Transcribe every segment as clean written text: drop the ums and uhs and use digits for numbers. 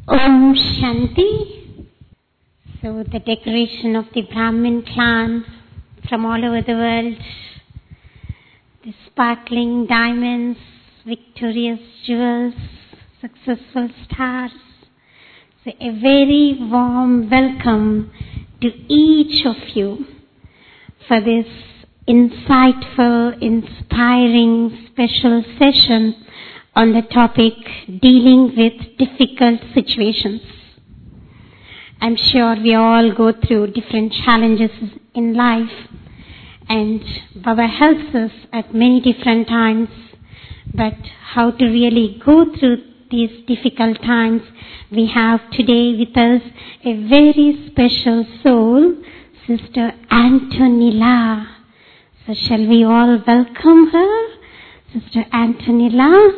Om Shanti. So the decoration of the Brahmin clan from all over the world, the sparkling diamonds, victorious jewels, successful stars. So a very warm welcome to each of you for this insightful, inspiring, special session on the topic dealing with difficult situations. I'm sure we all go through different challenges in life, and Baba helps us at many different times, but how to really go through these difficult times, we have today with us a very special soul, Sister Antonilla. So shall we all welcome her? Sister Antonilla.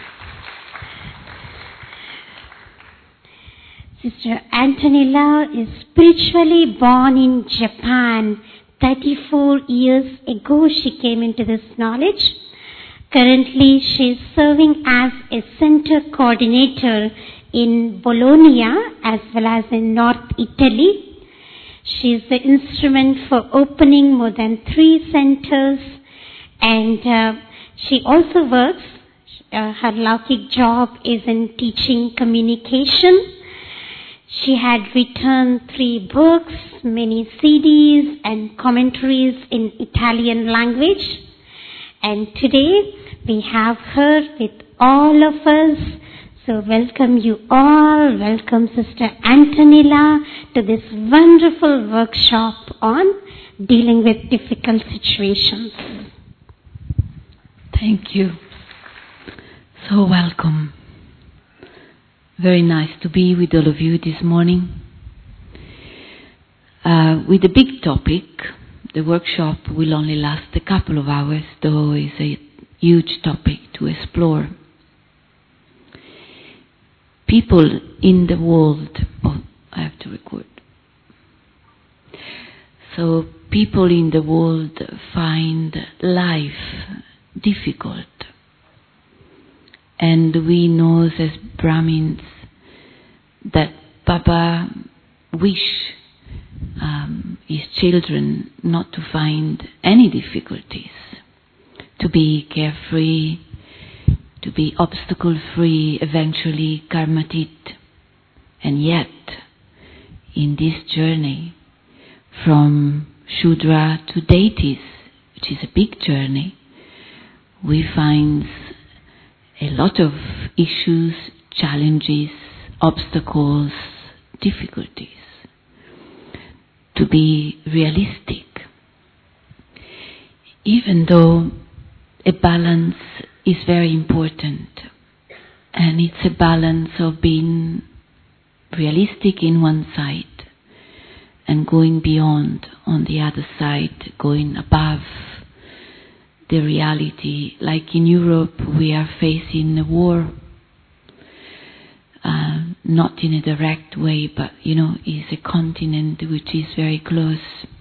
Sister Antonilla is spiritually born in Japan. 34 years ago she came into this knowledge. Currently she is serving as a center coordinator in Bologna as well as in North Italy. She is the instrument for opening more than 3 centers, and she also works, her Laukik job is in teaching communication. She had written 3 books, many CDs and commentaries in Italian language. And today we have her with all of us. So welcome you all. Welcome Sister Antonilla to this wonderful workshop on dealing with difficult situations. Thank you. So welcome. Very nice to be with all of you this morning. With a big topic, the workshop will only last a couple of hours, though it's a huge topic to explore. People in the world, I have to record. So people in the world find life difficult. And we know as Brahmins that Baba wish his children not to find any difficulties, to be carefree, to be obstacle-free, eventually karmatit. And yet, in this journey from Shudra to deities, which is a big journey, we find a lot of issues, challenges, obstacles, difficulties. To be realistic, even though a balance is very important, and it's a balance of being realistic in one side and going beyond on the other side, going above the reality. Like in Europe, we are facing a war, not in a direct way, but is a continent which is very close.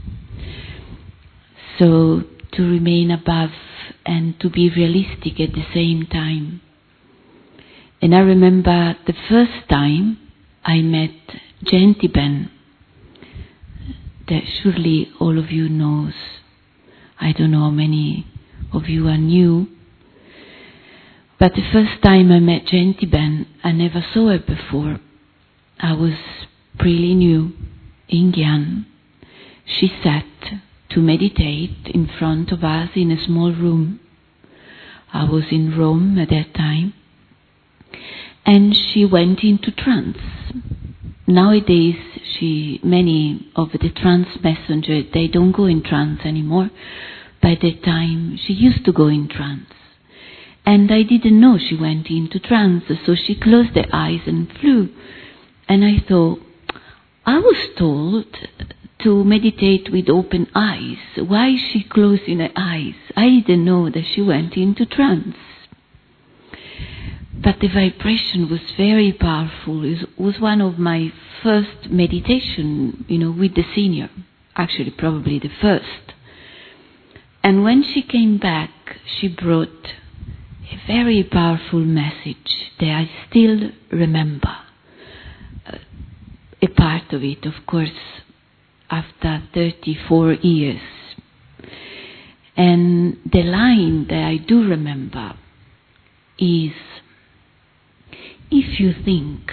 So to remain above and to be realistic at the same time. And I remember the first time I met Jayantiben, that surely all of you knows. I don't know how many of you are new, but the first time I met Jayantiben, I never saw her before. I was pretty new in Gyan. She sat to meditate in front of us in a small room. I was in Rome at that time, and she went into trance. Nowadays, many of the trance messengers, they don't go in trance anymore. By that time, she used to go in trance. And I didn't know she went into trance, so she closed her eyes and flew. And I thought, I was told to meditate with open eyes. Why is she closing her eyes? I didn't know that she went into trance. But the vibration was very powerful. It was one of my first meditation, with the senior. Actually, probably the first. And when she came back, she brought a very powerful message that I still remember. part of it, of course, after 34 years. And the line that I do remember is, if you think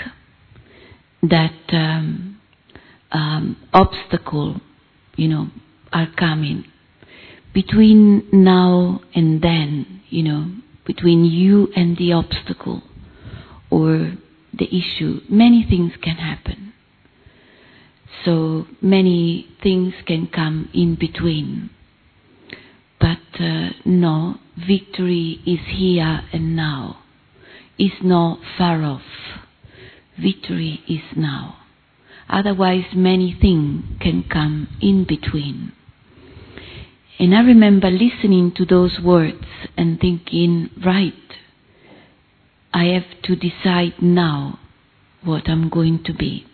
that obstacles, are coming between now and then, between you and the obstacle or the issue, many things can happen. So many things can come in between. But no, victory is here and now. It's not far off. Victory is now. Otherwise, many things can come in between. And I remember listening to those words and thinking, right, I have to decide now what I'm going to be.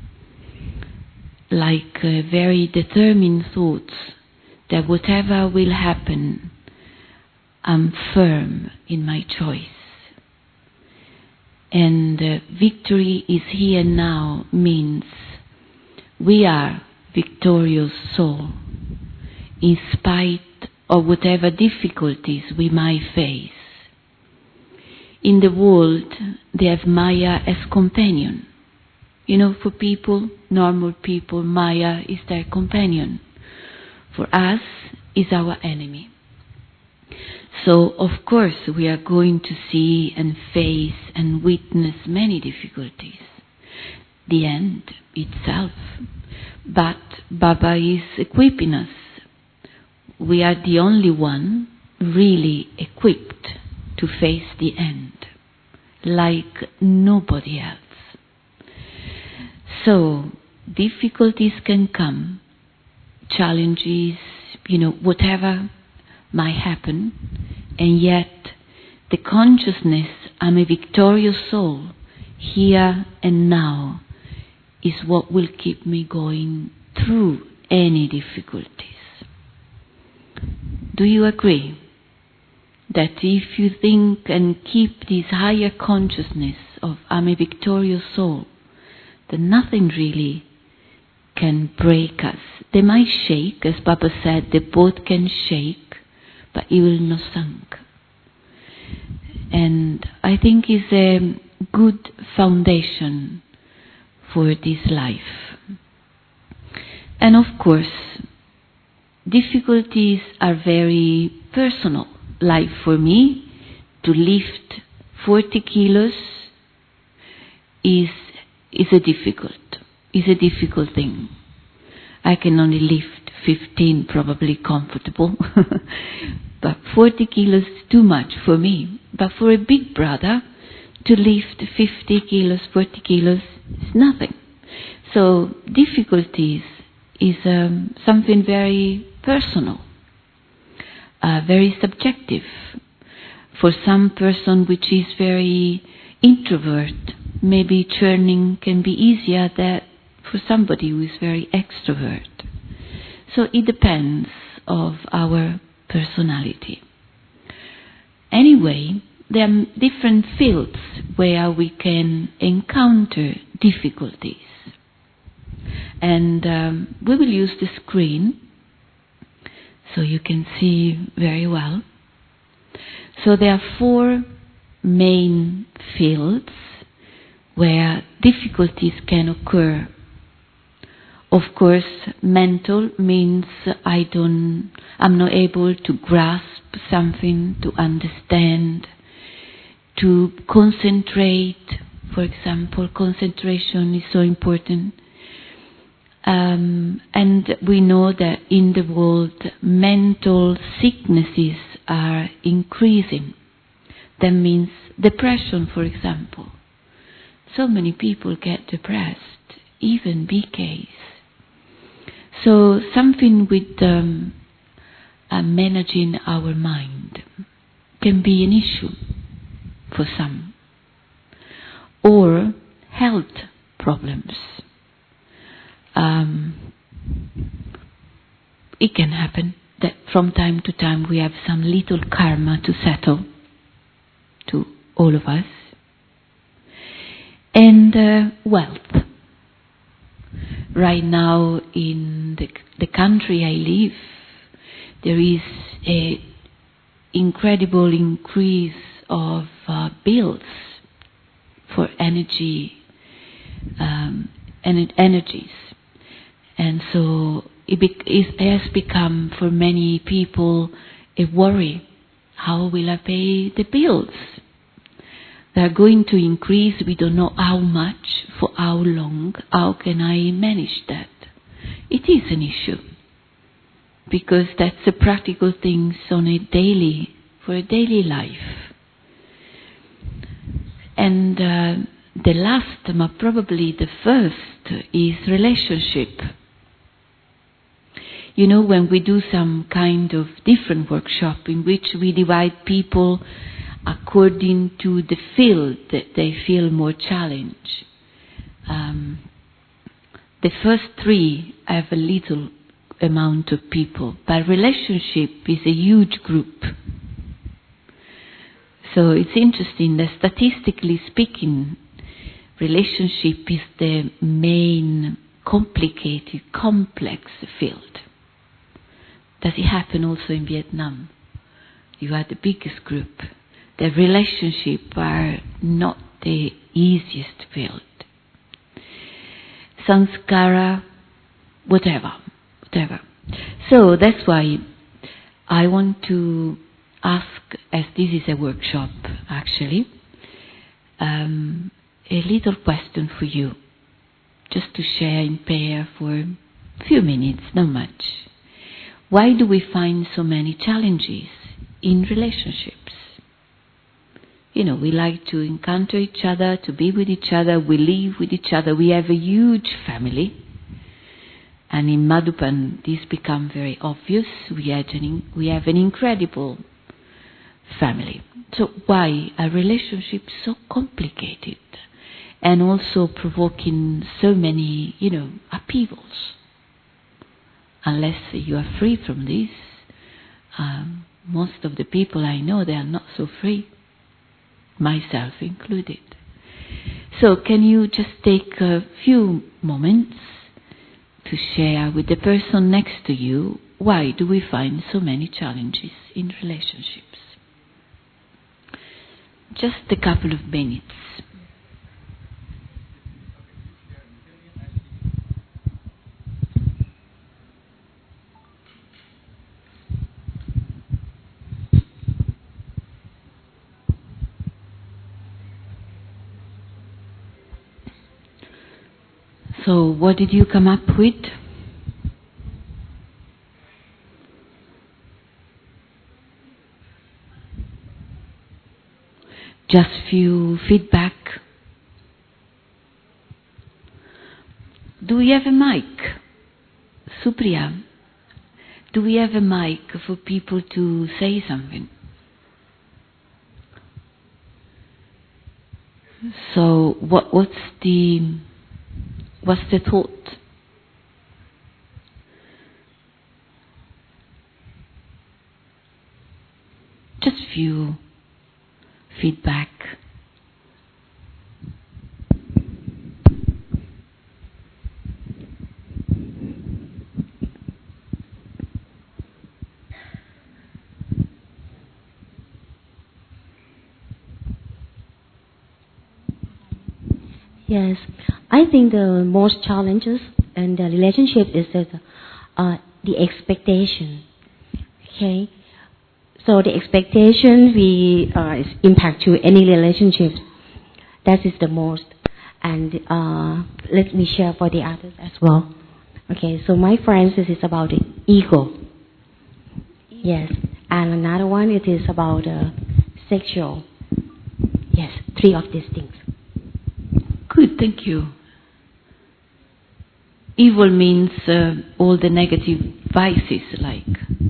Like very determined thoughts that whatever will happen, I'm firm in my choice. And victory is here now means we are victorious soul in spite of whatever difficulties we might face. In the world, they have Maya as companion. For people, normal people, Maya is their companion. For us, is our enemy. So, of course, we are going to see and face and witness many difficulties. The end itself. But Baba is equipping us. We are the only one really equipped to face the end, like nobody else. So, difficulties can come, challenges, whatever might happen, and yet the consciousness, I'm a victorious soul, here and now, is what will keep me going through any difficulties. Do you agree that if you think and keep this higher consciousness of I'm a victorious soul, then nothing really can break us? They might shake, as Baba said, the boat can shake, but it will not sink. And I think it's a good foundation for this life. And of course, difficulties are very personal. Like for me, to lift 40 kilos is a difficult thing. I can only lift 15, probably comfortable. But 40 kilos is too much for me. But for a big brother, to lift 50 kilos, 40 kilos is nothing. So difficulties is something very personal, very subjective. For some person which is very introvert, maybe churning can be easier than for somebody who is very extrovert. So it depends of our personality. Anyway, there are different fields where we can encounter difficulties. And we will use the screen so you can see very well. So there are 4 main fields where difficulties can occur. Of course, mental means I'm not able to grasp something, to understand, to concentrate. For example, concentration is so important. And we know that in the world, mental sicknesses are increasing. That means depression, for example. So many people get depressed, even BKs. So something with managing our mind can be an issue for some. Or health problems. It can happen that from time to time we have some little karma to settle, to all of us. And wealth. right now in the country I live, there is a incredible increase of bills for energies, and so it has become for many people a worry. How will I pay the bills? They are going to increase. We don't know how much, for how long. How can I manage that? It is an issue, because that's the practical things for a daily life. And the last, but probably the first, is relationship. You know, when we do some kind of different workshop in which we divide people according to the field that they feel more challenged. The first three have a little amount of people, but relationship is a huge group. So it's interesting that statistically speaking, relationship is the main complicated, complex field. Does it happen also in Vietnam? You are the biggest group. The relationships are not the easiest field. Sanskara, whatever. So that's why I want to ask, as this is a workshop actually, a little question for you, just to share in pair for a few minutes, not much. Why do we find so many challenges in relationships? You know, we like to encounter each other, to be with each other, we live with each other, we have a huge family. And in Madhupan, this becomes very obvious. We have an incredible family. So why are relationships so complicated and also provoking so many, upheavals? Unless you are free from this, most of the people I know, they are not so free, myself included. So can you just take a few moments to share with the person next to you, why do we find so many challenges in relationships? Just a couple of minutes. So what did you come up with? Just few feedback. Do we have a mic? Supriya, do we have a mic for people to say something? So what's the thought? Just few feedback. Yes, I think the most challenges in the relationship is that the expectation. Okay, so the expectation impact to any relationship. That is the most, and let me share for the others as well. Okay, so my friends, this is about the ego. Yes, and another one it is about sexual. Yes, three of these things. Good, thank you. Evil means all the negative vices, like.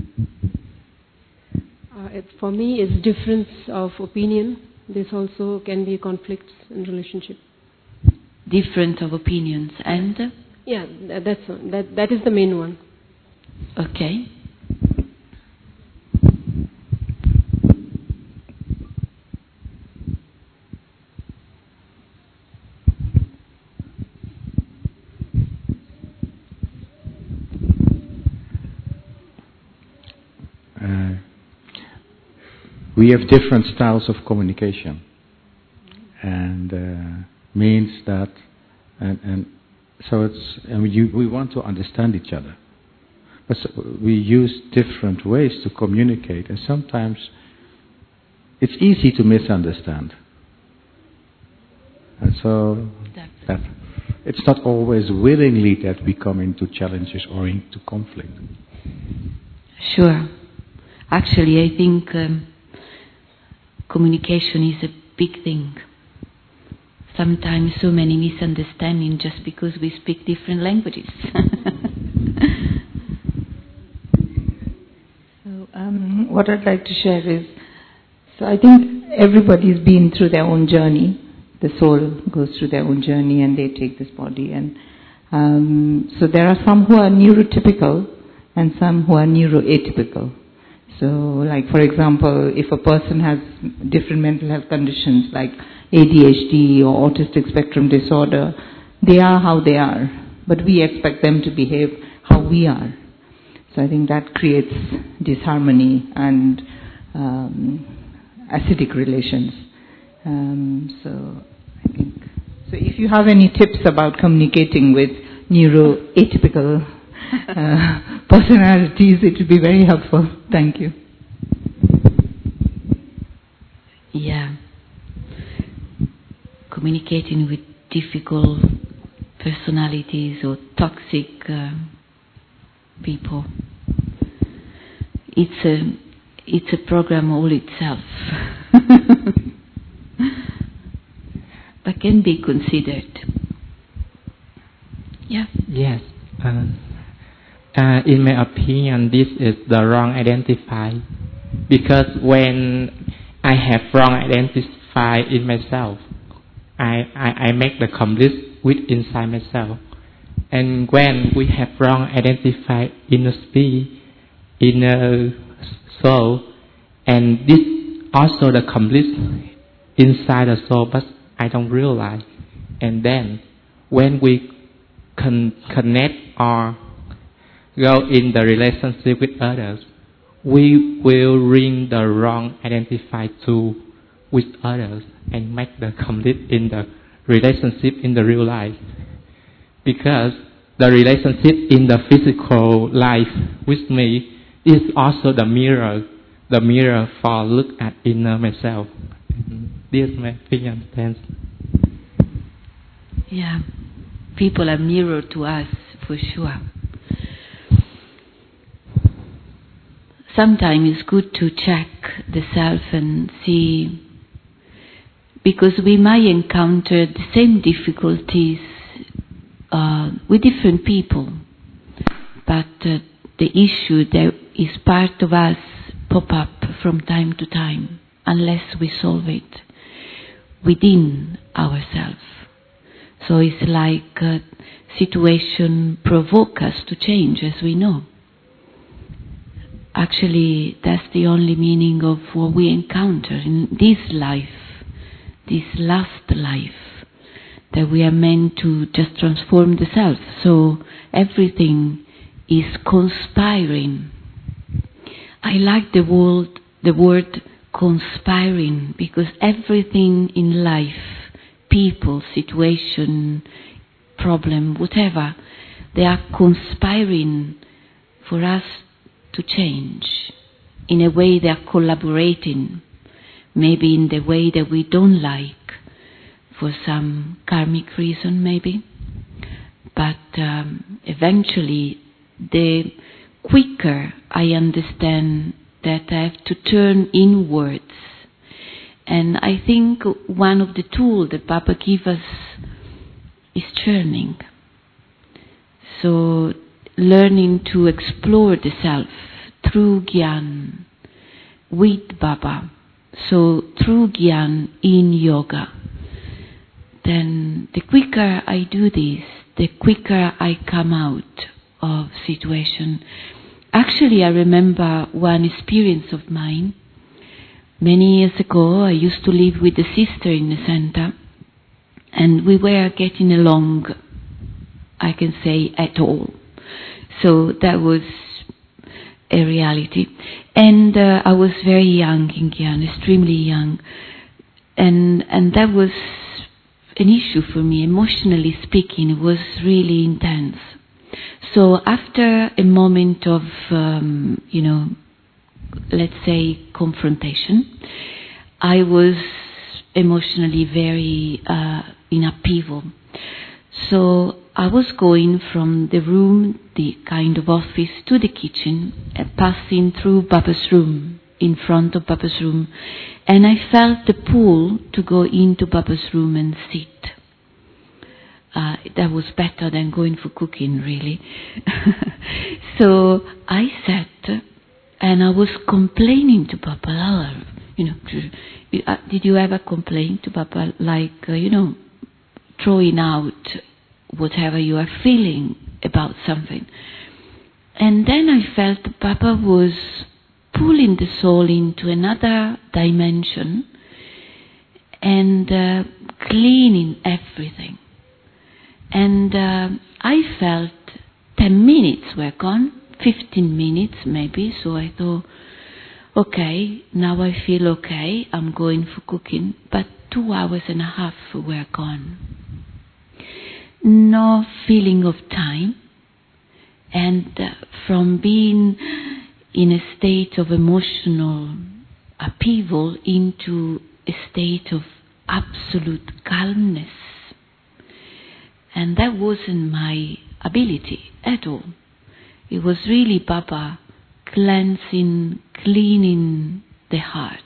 For me, it's difference of opinion. This also can be conflicts in relationship. Difference of opinions and? Yeah, that is the main one. Okay. we have different styles of communication, and means that, and so it's, and we want to understand each other, but we use different ways to communicate, and sometimes it's easy to misunderstand, and so that it's not always willingly that we come into challenges or into conflict. Sure. Actually, I think communication is a big thing. Sometimes so many misunderstandings just because we speak different languages. So, what I'd like to share is, so I think everybody's been through their own journey. The soul goes through their own journey and they take this body. And so there are some who are neurotypical and some who are neuroatypical. So, like for example, if a person has different mental health conditions like ADHD or autistic spectrum disorder, they are how they are, but we expect them to behave how we are. So I think that creates disharmony and acidic relations. So I think, so if you have any tips about communicating with neuroatypical personalities, it would be very helpful. Thank you. Yeah. Communicating with difficult personalities or toxic people. It's a program all itself. But can be considered. Yeah. Yes. In my opinion, this is the wrong identify, because when I have wrong identify in myself, I make the conflict with inside myself. And when we have wrong identify inner spirit, inner soul, and this also the conflict inside the soul, but I don't realize. And then when we connect or go in the relationship with others, we will bring the wrong identify to with others and make the conflict in the relationship in the real life. Because the relationship in the physical life with me is also the mirror for look at inner myself. This is my opinion. Thanks. Yeah, people are mirror to us for sure. Sometimes it's good to check the self and see, because we might encounter the same difficulties with different people, but the issue that is part of us pop up from time to time unless we solve it within ourselves. So it's like a situation provoke us to change, as we know. Actually, that's the only meaning of what we encounter in this life, this last life, that we are meant to just transform the self. So everything is conspiring. I like the word conspiring, because everything in life, people, situation, problem, whatever, they are conspiring for us to change. In a way they are collaborating, maybe in the way that we don't like, for some karmic reason maybe. But eventually, the quicker I understand that I have to turn inwards. And I think one of the tools that Baba gives us is journeying. So learning to explore the self through Gyan with Baba. So through Gyan in yoga. Then the quicker I do this, the quicker I come out of situation. Actually, I remember one experience of mine. Many years ago, I used to live with a sister in the center, and we were getting along, I can say, at all. So that was a reality. And I was very young in Gyan, extremely young. And that was an issue for me, emotionally speaking. It was really intense. So after a moment of, let's say, confrontation, I was emotionally very in upheaval. So I was going from the room, the kind of office, to the kitchen, passing through Baba's room, in front of Baba's room, and I felt the pull to go into Baba's room and sit. That was better than going for cooking, really. So I sat, and I was complaining to Baba. Did you ever complain to Baba, like, throwing out whatever you are feeling about something? And then I felt Baba was pulling the soul into another dimension and cleaning everything. And I felt 10 minutes were gone, 15 minutes maybe, so I thought, okay, now I feel okay, I'm going for cooking, but 2 hours and a half were gone. No feeling of time, and from being in a state of emotional upheaval into a state of absolute calmness. And that wasn't my ability at all. It was really Baba cleansing, cleaning the heart.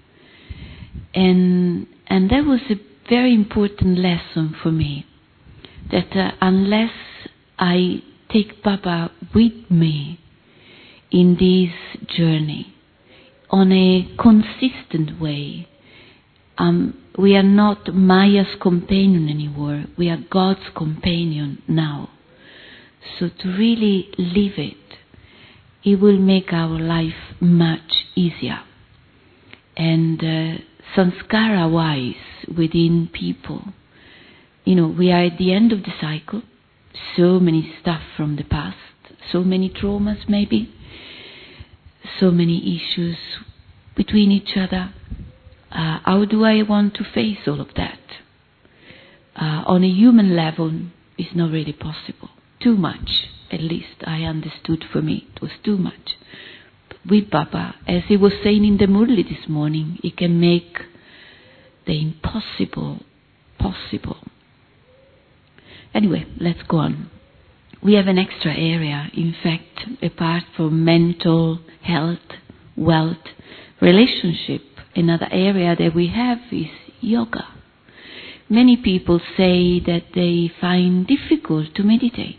And that was a very important lesson for me, that unless I take Baba with me in this journey, on a consistent way, we are not Maya's companion anymore, we are God's companion now. So to really live it, it will make our life much easier. And sanskara-wise, within people, we are at the end of the cycle, so many stuff from the past, so many traumas maybe, so many issues between each other. How do I want to face all of that? On a human level, it's not really possible. Too much, at least I understood for me. It was too much. But with Baba, as he was saying in the Murli this morning, he can make the impossible possible. Anyway, let's go on. We have an extra area, in fact, apart from mental health, wealth, relationship. Another area that we have is yoga. Many people say that they find difficult to meditate.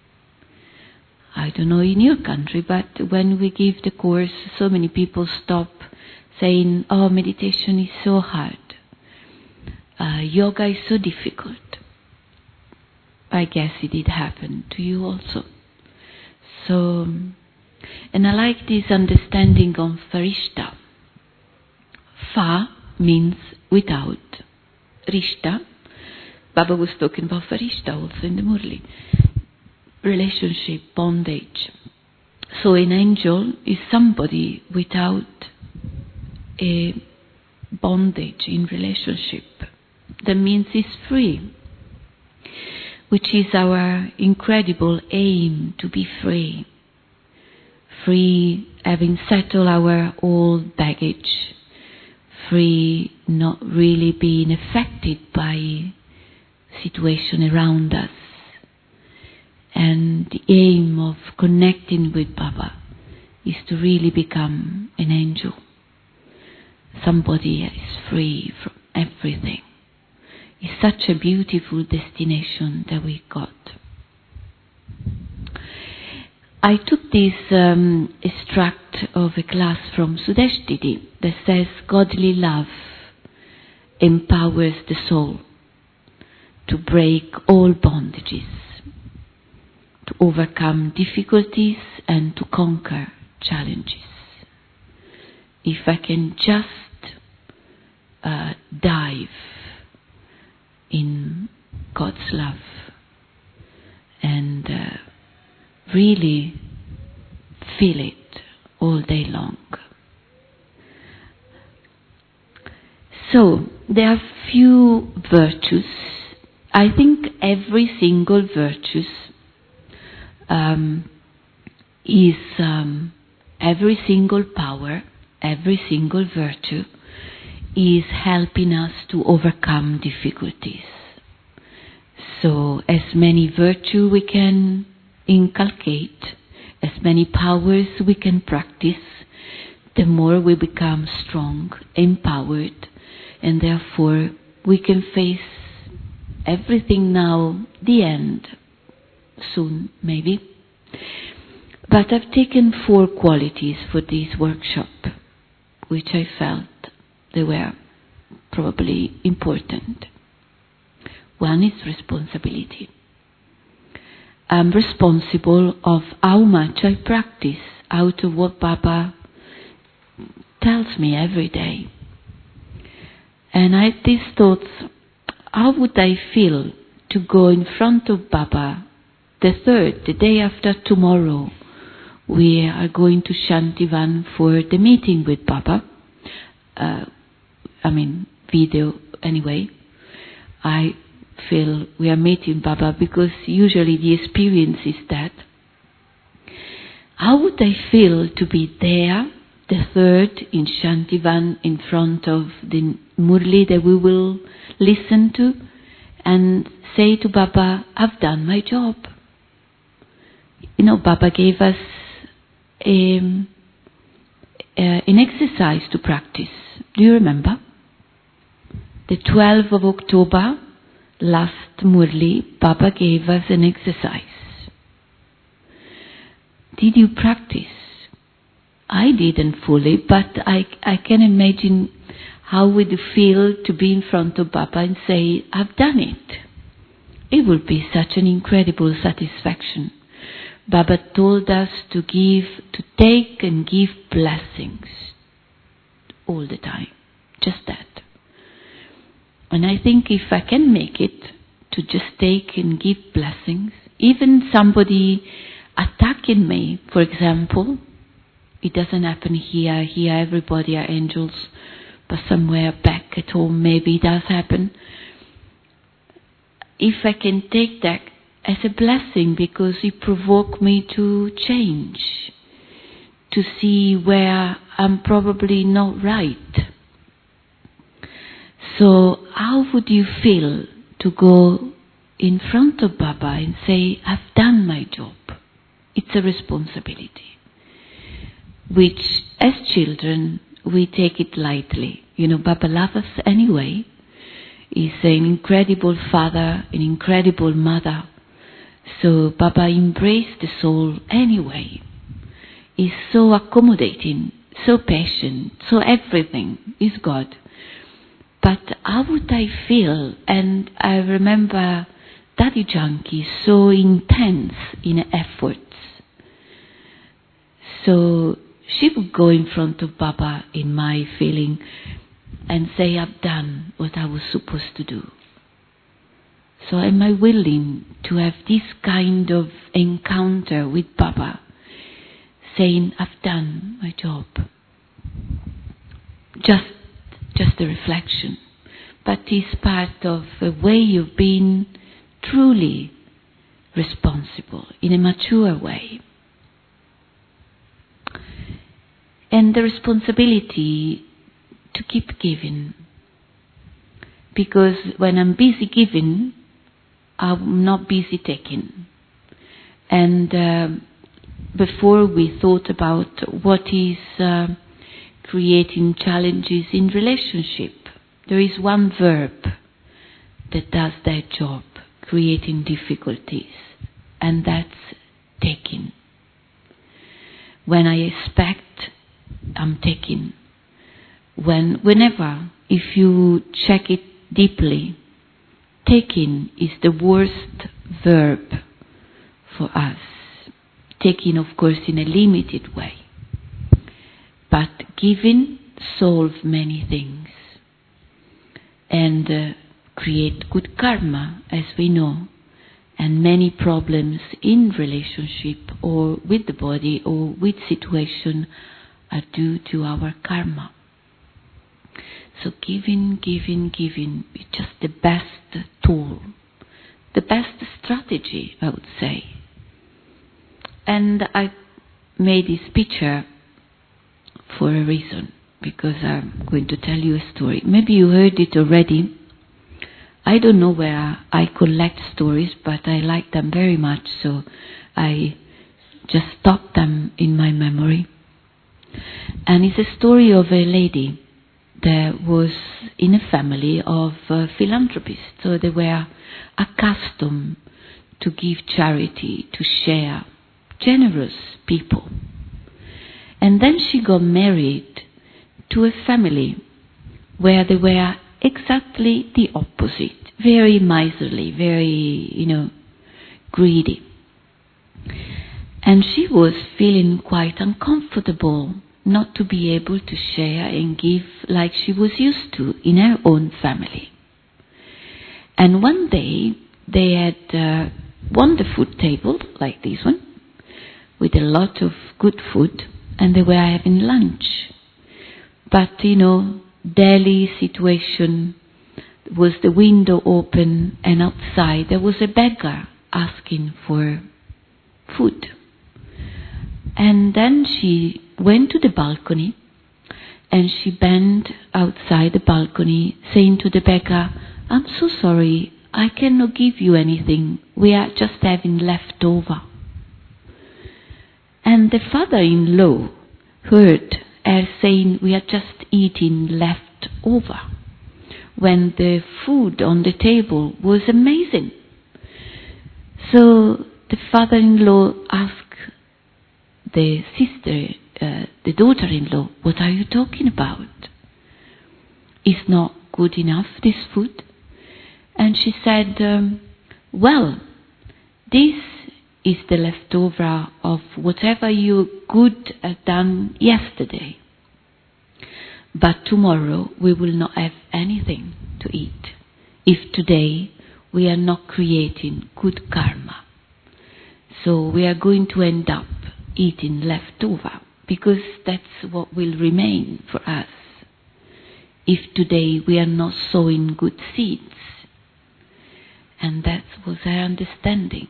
I don't know in your country, but when we give the course, so many people stop saying, oh, meditation is so hard. Yoga is so difficult. I guess it did happen to you also. So, and I like this understanding of Farishta. Fa means without. Rishta. Baba was talking about Farishta also in the Murli. Relationship, bondage. So an angel is somebody without a bondage in relationship. That means he's free, which is our incredible aim, to be free. Free, having settled our old baggage. Free, not really being affected by situation around us. And the aim of connecting with Baba is to really become an angel. Somebody is free from everything. It's such a beautiful destination that we got. I took this extract of a class from Sudeshtiti that says godly love empowers the soul to break all bondages, to overcome difficulties and to conquer challenges. If I can just dive in God's love and really feel it all day long. So, there are few virtues. I think every single virtue is every single power, every single virtue is helping us to overcome difficulties. So, as many virtues we can inculcate, as many powers we can practice, the more we become strong, empowered, and therefore we can face everything now, the end, soon maybe. But I've taken 4 qualities for this workshop, which I felt they were probably important. One is responsibility. I'm responsible of how much I practice out of what Baba tells me every day. And I had these thoughts, how would I feel to go in front of Baba the day after tomorrow? We are going to Shantivan for the meeting with Baba. Video anyway. I feel we are meeting Baba because usually the experience is that. How would I feel to be there, the 3rd in Shantivan, in front of the Murli that we will listen to, and say to Baba, I've done my job. Baba gave us an exercise to practice. Do you remember? The 12th of October, last Murli, Baba gave us an exercise. Did you practice? I didn't fully, but I can imagine how would you feel to be in front of Baba and say, I've done it. It would be such an incredible satisfaction. Baba told us to take and give blessings all the time. Just that. And I think if I can make it to just take and give blessings, even somebody attacking me, for example, it doesn't happen here. Here everybody are angels, but somewhere back at home maybe it does happen. If I can take that as a blessing because it provoked me to change, to see where I'm probably not right. So how would you feel to go in front of Baba and say, I've done my job? It's a responsibility, which as children we take it lightly. Baba loves us anyway. He's an incredible father, an incredible mother. So Baba embraced the soul anyway. He's so accommodating, so patient, so everything is God. But how would I feel? And I remember Daddy Janki so intense in efforts. So she would go in front of Baba in my feeling and say, I've done what I was supposed to do. So am I willing to have this kind of encounter with Baba, saying, I've done my job? Just a reflection. But it's part of a way of being truly responsible in a mature way. And the responsibility to keep giving. Because when I'm busy giving, I'm not busy taking. And before we thought about what is creating challenges in relationship, there is one verb that does that job, creating difficulties, and that's taking. When I expect, I'm taking. Whenever, if you check it deeply, taking is the worst verb for us. Taking, of course, in a limited way. But giving solves many things and create good karma, as we know, And many problems in relationship or with the body or with situation are due to our karma. So giving is just the best tool, the best strategy, I would say. And I made this picture for a reason, because I'm going to tell you a story. Maybe you heard it already. I don't know where I collect stories, but I like them very much, so I just stock them in my memory. And it's a story of a lady that was in a family of philanthropists. So they were accustomed to give charity, to share, generous people. And then she got married to a family where they were exactly the opposite. Very miserly, very, greedy. And she was feeling quite uncomfortable not to be able to share and give like she was used to in her own family. And one day they had a wonderful table like this one, with a lot of good food, and they were having lunch. But, daily situation was the window open, and outside there was a beggar asking for food. And then she went to the balcony, and she bent outside the balcony, saying to the beggar, "I'm so sorry, I cannot give you anything. We are just having leftover." And the father-in-law heard her saying, "We are just eating leftover," when the food on the table was amazing. So the father-in-law asked the sister, the daughter-in-law, "What are you talking about? Is not good enough, this food?" And she said, "Well, this is the leftover of whatever you good had done yesterday. But tomorrow we will not have anything to eat, if today we are not creating good karma. So we are going to end up eating leftover, because that's what will remain for us, if today we are not sowing good seeds." And that was her understanding.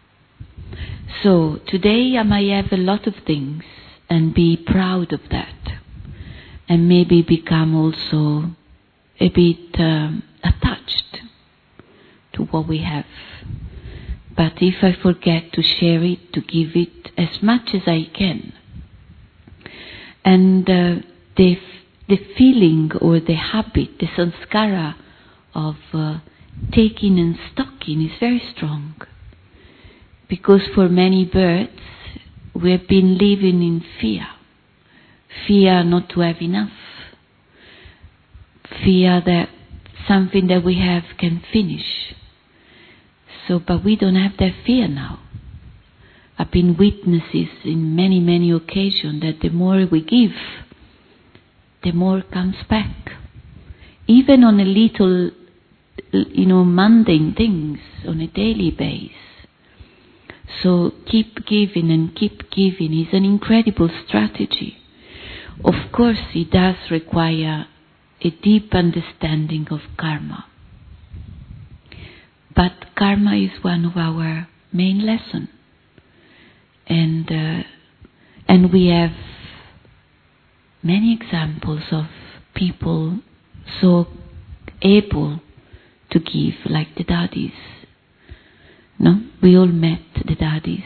So today I might have a lot of things and be proud of that, and maybe become also a bit attached to what we have. But if I forget to share it, to give it as much as I can, and the feeling or the habit, the sanskara of taking and stocking is very strong. Because for many births, we have been living in fear. Fear not to have enough. Fear that something that we have can finish. So, but we don't have that fear now. I've been witnesses in many, many occasions that the more we give, the more comes back. Even on a little, mundane things, on a daily basis. So keep giving and keep giving is an incredible strategy. Of course, it does require a deep understanding of karma. But karma is one of our main lessons. And we have many examples of people so able to give, like the Dadis. No, we all met the Dadis,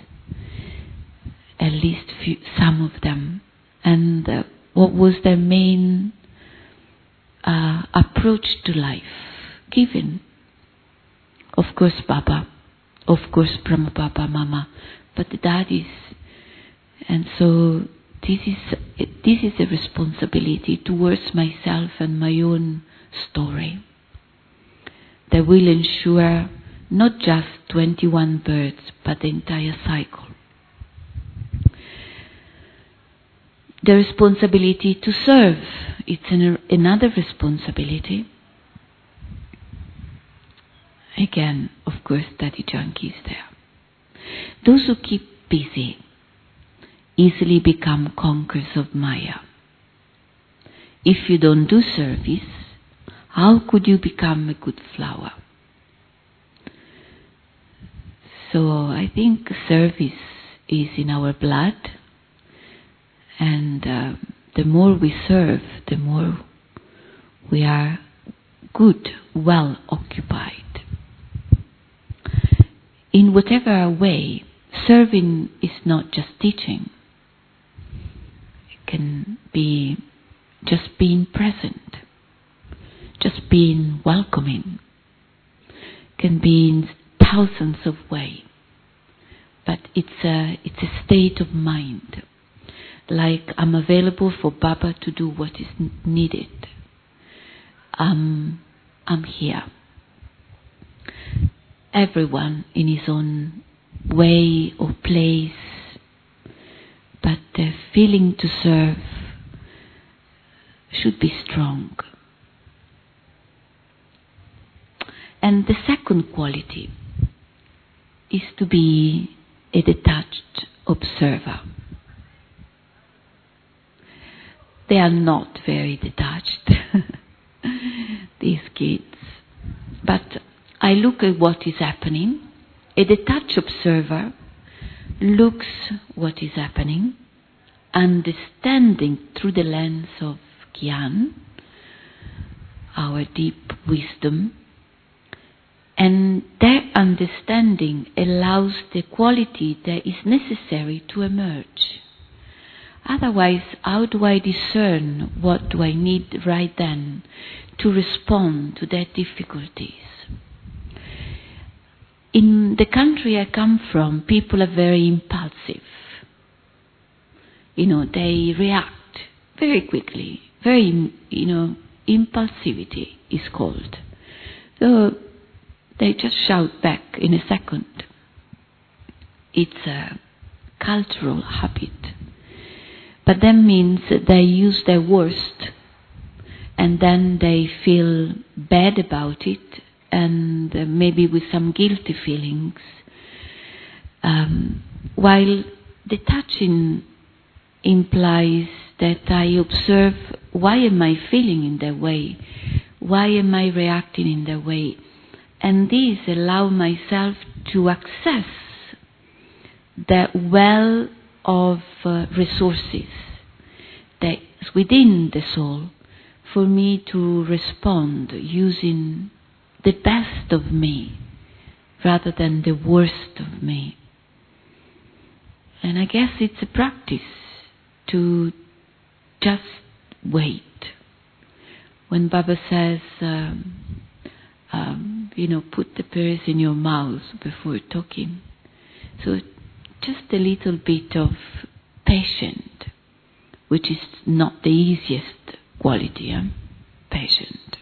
at least some of them. And what was their main approach to life? Giving. Of course, Baba. Of course, Brahma Baba, Mama. But the Dadis. And so this is a responsibility towards myself and my own story that will ensure not just 21 births, but the entire cycle. The responsibility to serve, it's another responsibility. Again, of course, Daddy Janki is there. Those who keep busy easily become conquerors of Maya. If you don't do service, how could you become a good flower? So I think service is in our blood, and the more we serve, the more we are good, well occupied. In whatever way, serving is not just teaching. It can be just being present, just being welcoming. It can be in thousands of ways, but it's a state of mind. Like, I'm available for Baba to do what is needed. I'm here. Everyone in his own way or place, but the feeling to serve should be strong. And the second quality is to be a detached observer. They are not very detached, these kids. But I look at what is happening. A detached observer looks what is happening, understanding through the lens of Gyan, our deep wisdom, and that understanding allows the quality that is necessary to emerge. Otherwise, how do I discern what do I need right then to respond to their difficulties? In the country I come from, people are very impulsive. They react very quickly. Very, impulsivity is called. So they just shout back in a second. It's a cultural habit. But that means they use their worst, and then they feel bad about it, and maybe with some guilty feelings. While detaching implies that I observe, why am I feeling in that way? Why am I reacting in that way? And this allows myself to access that well of resources that is within the soul for me to respond using the best of me rather than the worst of me. And I guess it's a practice to just wait. When Baba says, put the pears in your mouth before talking. So just a little bit of patience, which is not the easiest quality, patient.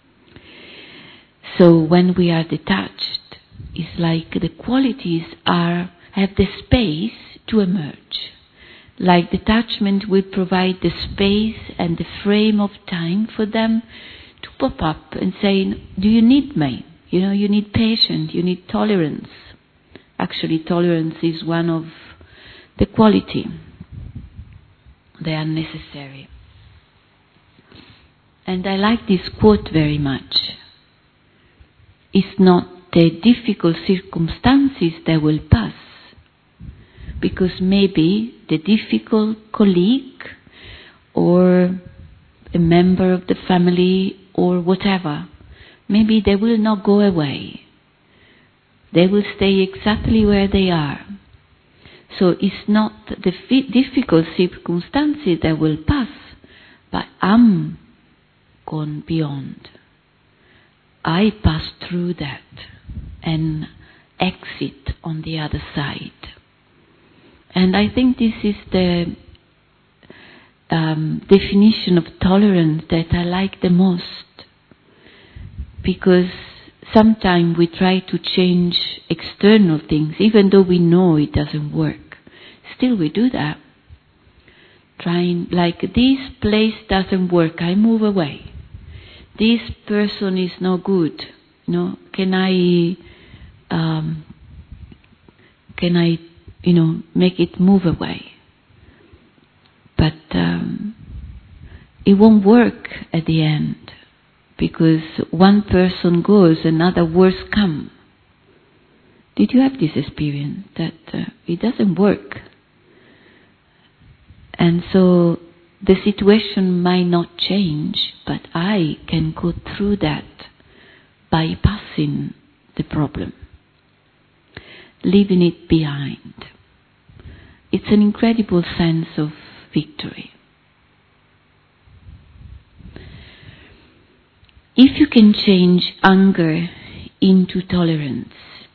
So when we are detached, it's like the qualities have the space to emerge. Like detachment will provide the space and the frame of time for them to pop up and say, do you need me? You need patience, you need tolerance. Actually, tolerance is one of the quality. They are necessary. And I like this quote very much. It's not the difficult circumstances that will pass, because maybe the difficult colleague or a member of the family or whatever, maybe they will not go away. They will stay exactly where they are. So it's not the difficult circumstances that will pass, but I'm gone beyond. I pass through that and exit on the other side. And I think this is the definition of tolerance that I like the most, because sometimes we try to change external things, even though we know it doesn't work. Still we do that. Trying, like, this place doesn't work, I move away. This person is no good, Can I make it move away? But it won't work at the end, because one person goes, another worse come. Did you have this experience that it doesn't work? And so the situation might not change, but I can go through that, bypassing the problem, leaving it behind. It's an incredible sense of victory. If you can change anger into tolerance,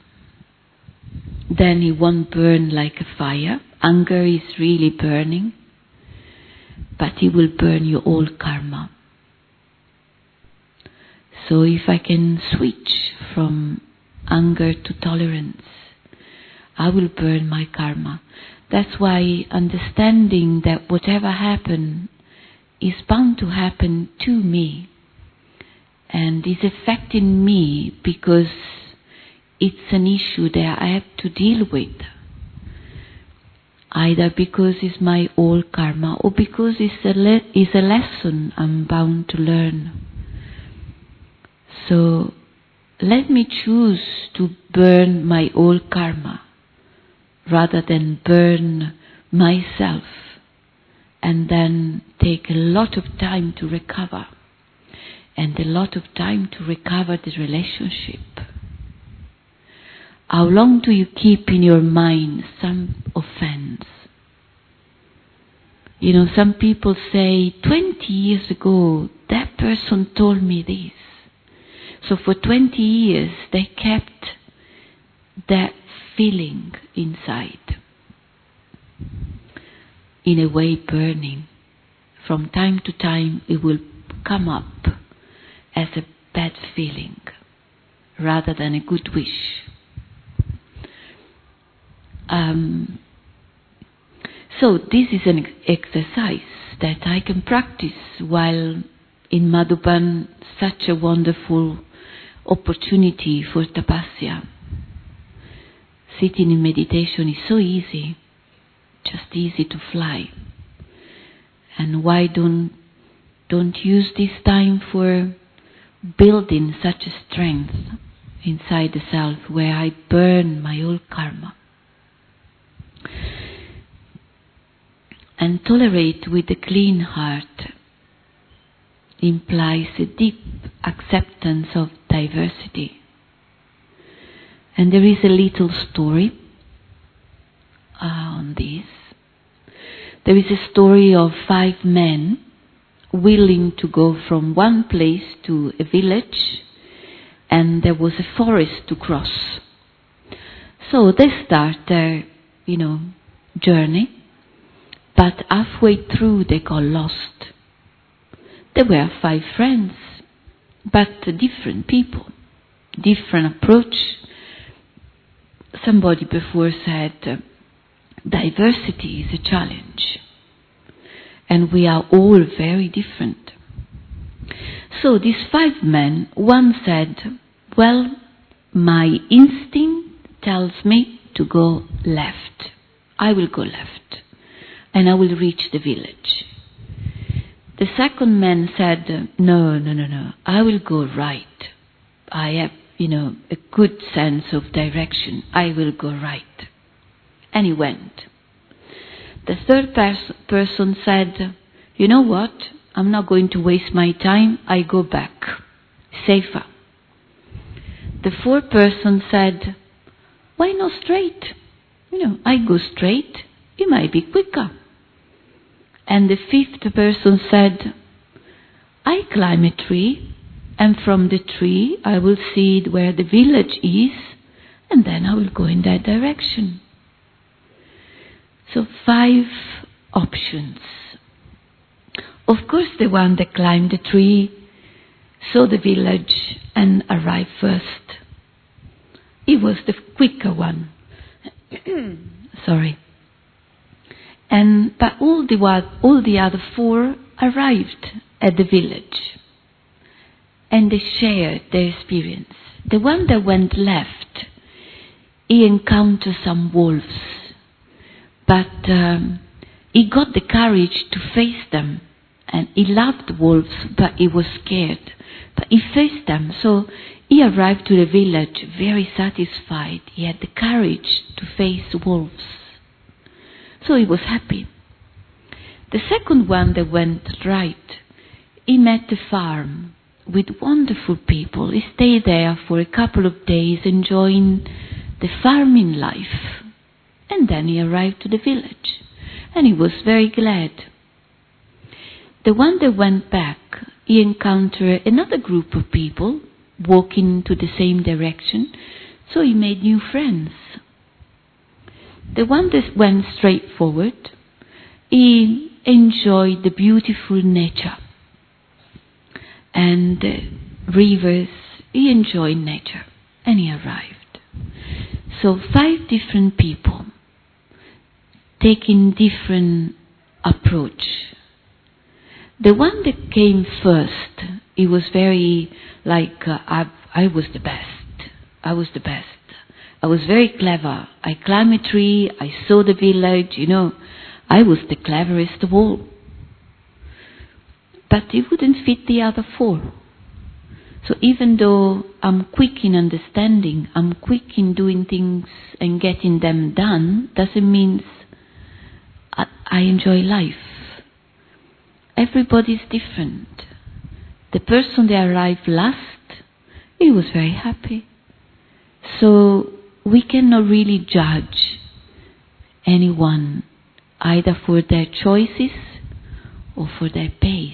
then it won't burn like a fire. Anger is really burning, but it will burn your old karma. So if I can switch from anger to tolerance, I will burn my karma. That's why understanding that whatever happens is bound to happen to me and is affecting me because it's an issue that I have to deal with. Either because it's my old karma or because it's a lesson I'm bound to learn. So let me choose to burn my old karma rather than burn myself and then take a lot of time to recover and a lot of time to recover the relationship. How long do you keep in your mind some offense? Some people say, 20 years ago, that person told me this. So for 20 years, they kept that feeling inside, in a way burning. From time to time, it will come up as a bad feeling, rather than a good wish. So this is an exercise that I can practice while in Madhuban, such a wonderful opportunity for tapasya. Sitting in meditation is so easy, just easy to fly. And why don't use this time for building such a strength inside the self where I burn my old karma. And tolerate with a clean heart implies a deep acceptance of diversity. And there is a little story on this. There is a story of 5 men willing to go from one place to a village, and there was a forest to cross. So they start their, journey, but halfway through they got lost. There were 5 friends, but different people, different approach. Somebody before said, diversity is a challenge, and we are all very different. So these 5 men, one said, well, my instinct tells me to go left. I will go left, and I will reach the village. The second man said, no, I will go right. I have, a good sense of direction. I will go right. And he went. The third person said, you know what? I'm not going to waste my time. I go back. Safer. The fourth person said, why not straight? I go straight. It might be quicker. And the fifth person said, I climb a tree, and from the tree I will see where the village is, and then I will go in that direction. So 5 options. Of course, the one that climbed the tree saw the village and arrived first. He was the quicker one. Sorry. But all the other 4 arrived at the village, and they shared their experience. The one that went left, he encountered some wolves, but he got the courage to face them. And he loved wolves, but he was scared. But he faced them, so he arrived to the village very satisfied. He had the courage to face wolves. So he was happy. The second one that went right, he met a farm with wonderful people. He stayed there for a couple of days enjoying the farming life. And then he arrived to the village. And he was very glad. The one that went back, he encountered another group of people walking to the same direction, so he made new friends. The one that went straight forward, he enjoyed the beautiful nature and rivers. He enjoyed nature, and he arrived. So 5 different people taking different approach. The one that came first, he was very like, I was the best. I was the best. I was very clever. I climbed a tree, I saw the village, I was the cleverest of all. But it wouldn't fit the other 4. So even though I'm quick in understanding, I'm quick in doing things and getting them done, doesn't mean I enjoy life. Everybody's different. The person that arrived last, he was very happy. So we cannot really judge anyone either for their choices or for their pace.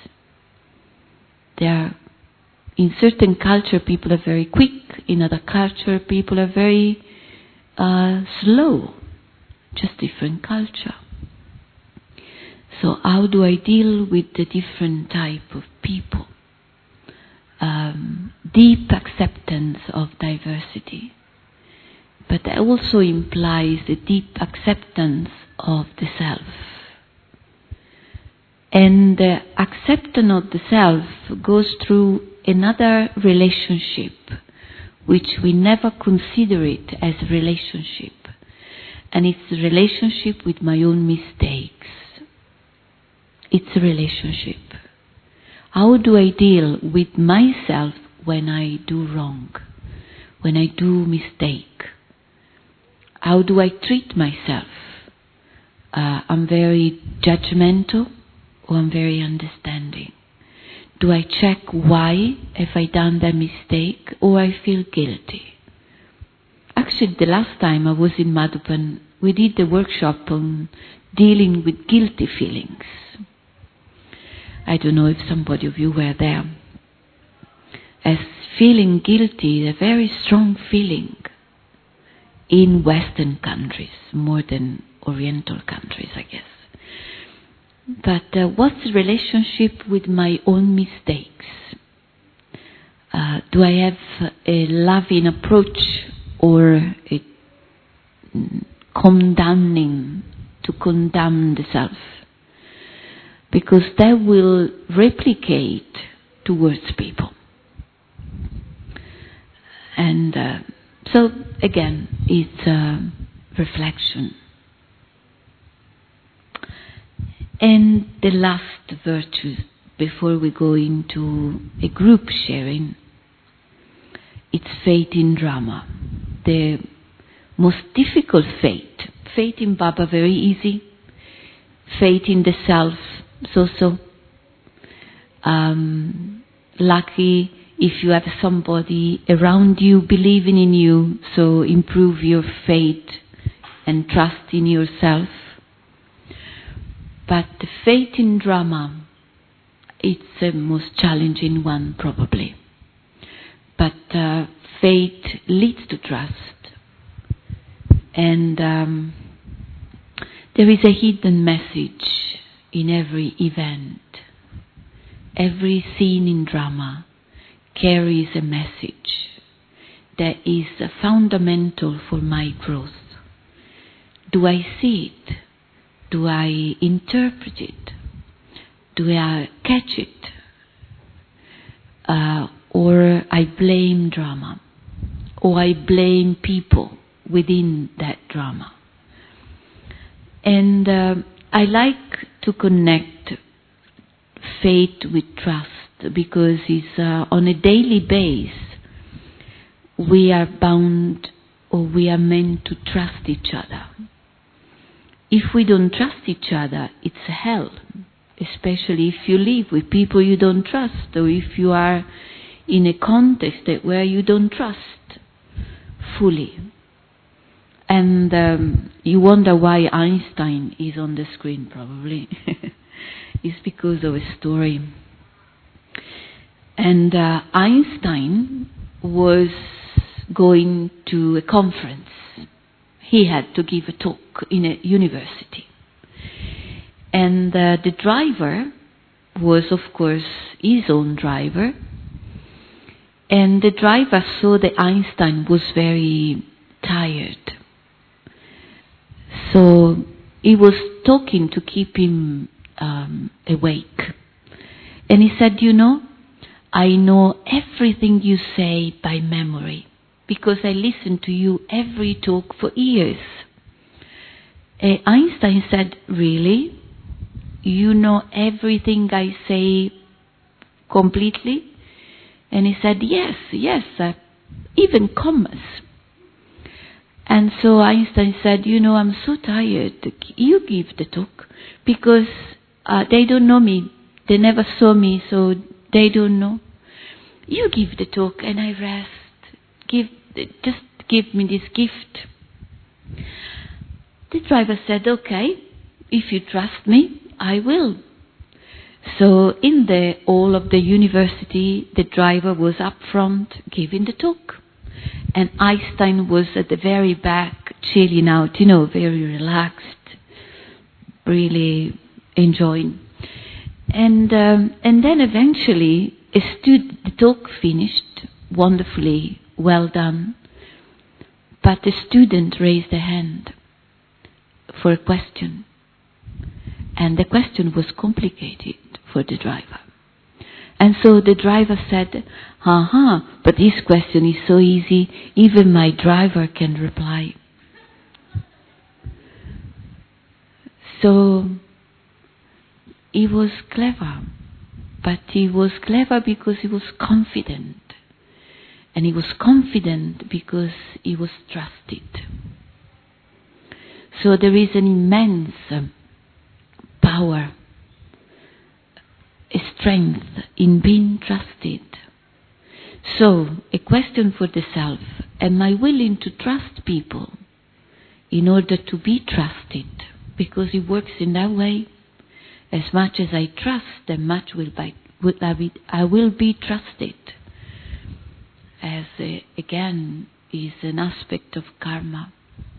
In certain culture, people are very quick. In other culture, people are very slow. Just different culture. So how do I deal with the different type of people? Deep acceptance of diversity. But that also implies a deep acceptance of the self. And the acceptance of the self goes through another relationship, which we never consider it as a relationship. And it's a relationship with my own mistakes. It's a relationship. How do I deal with myself when I do wrong, when I do mistake? How do I treat myself? I'm very judgmental or I'm very understanding? Do I check why have I done that mistake or I feel guilty? Actually, the last time I was in Madhuban, we did a workshop on dealing with guilty feelings. I don't know if somebody of you were there. As feeling guilty is a very strong feeling in Western countries, more than Oriental countries, I guess. But what's the relationship with my own mistakes? Do I have a loving approach or a condemning, to condemn the self? Because that will replicate towards people. And so again, it's a reflection. And the last virtue, before we go into a group sharing, it's faith in drama. The most difficult faith. Faith in Baba, very easy. Faith in the self, so. Lucky if you have somebody around you believing in you, so improve your faith and trust in yourself. But the faith in drama, it's the most challenging one probably. But faith leads to trust. And there is a hidden message in every event. Every scene in drama carries a message that is fundamental for my growth. Do I see it? Do I interpret it? Do I catch it? or I blame drama, or I blame people within that drama. And I like to connect faith with trust, because it's on a daily basis we are bound, or we are meant to trust each other. If we don't trust each other, it's hell, especially if you live with people you don't trust, or if you are in a context where you don't trust fully. And you wonder why Einstein is on the screen, probably. It's because of a story. And Einstein was going to a conference. He had to give a talk in a university. And the driver was, of course, his own driver. And the driver saw that Einstein was very tired. So he was talking to keep him awake. And he said, you know, I know everything you say by memory, because I listened to you every talk for years. Einstein said, really? You know everything I say completely? And he said, yes, even commas. And so Einstein said, you know, I'm so tired. You give the talk, because they don't know me. They never saw me, so they don't know. You give the talk and I rest. Just give me this gift. The driver said, okay, if you trust me, I will. So in the hall of the university, the driver was up front giving the talk. And Einstein was at the very back, chilling out, you know, very relaxed, really enjoying. And then eventually, the talk finished, wonderfully well done. But the student raised a hand for a question. And the question was complicated for the driver. And so the driver said, but this question is so easy, even my driver can reply. So he was clever, but he was clever because he was confident. And he was confident because he was trusted. So there is an immense power, a strength in being trusted. So, a question for the self: am I willing to trust people in order to be trusted? Because it works in that way. As much as I trust, then much I will be trusted. As again is an aspect of karma.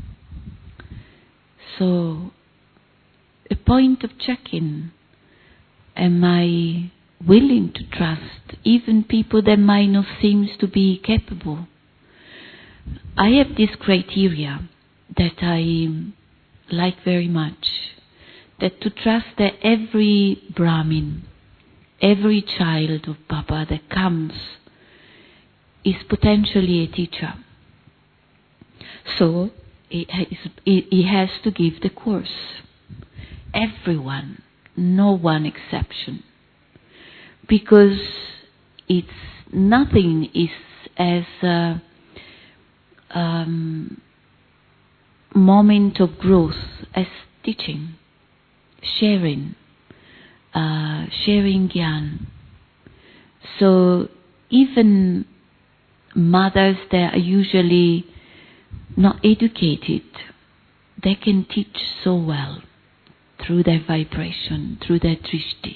So, a point of check-in: am I willing to trust even people that might not seem to be capable? I have this criteria that I like very much, that to trust that every Brahmin, every child of Baba that comes is potentially a teacher. So he has to give the course. Everyone, no one exception. Because nothing is as a moment of growth as teaching, sharing gyan. So even mothers that are usually not educated, they can teach so well through their vibration, through their drishti.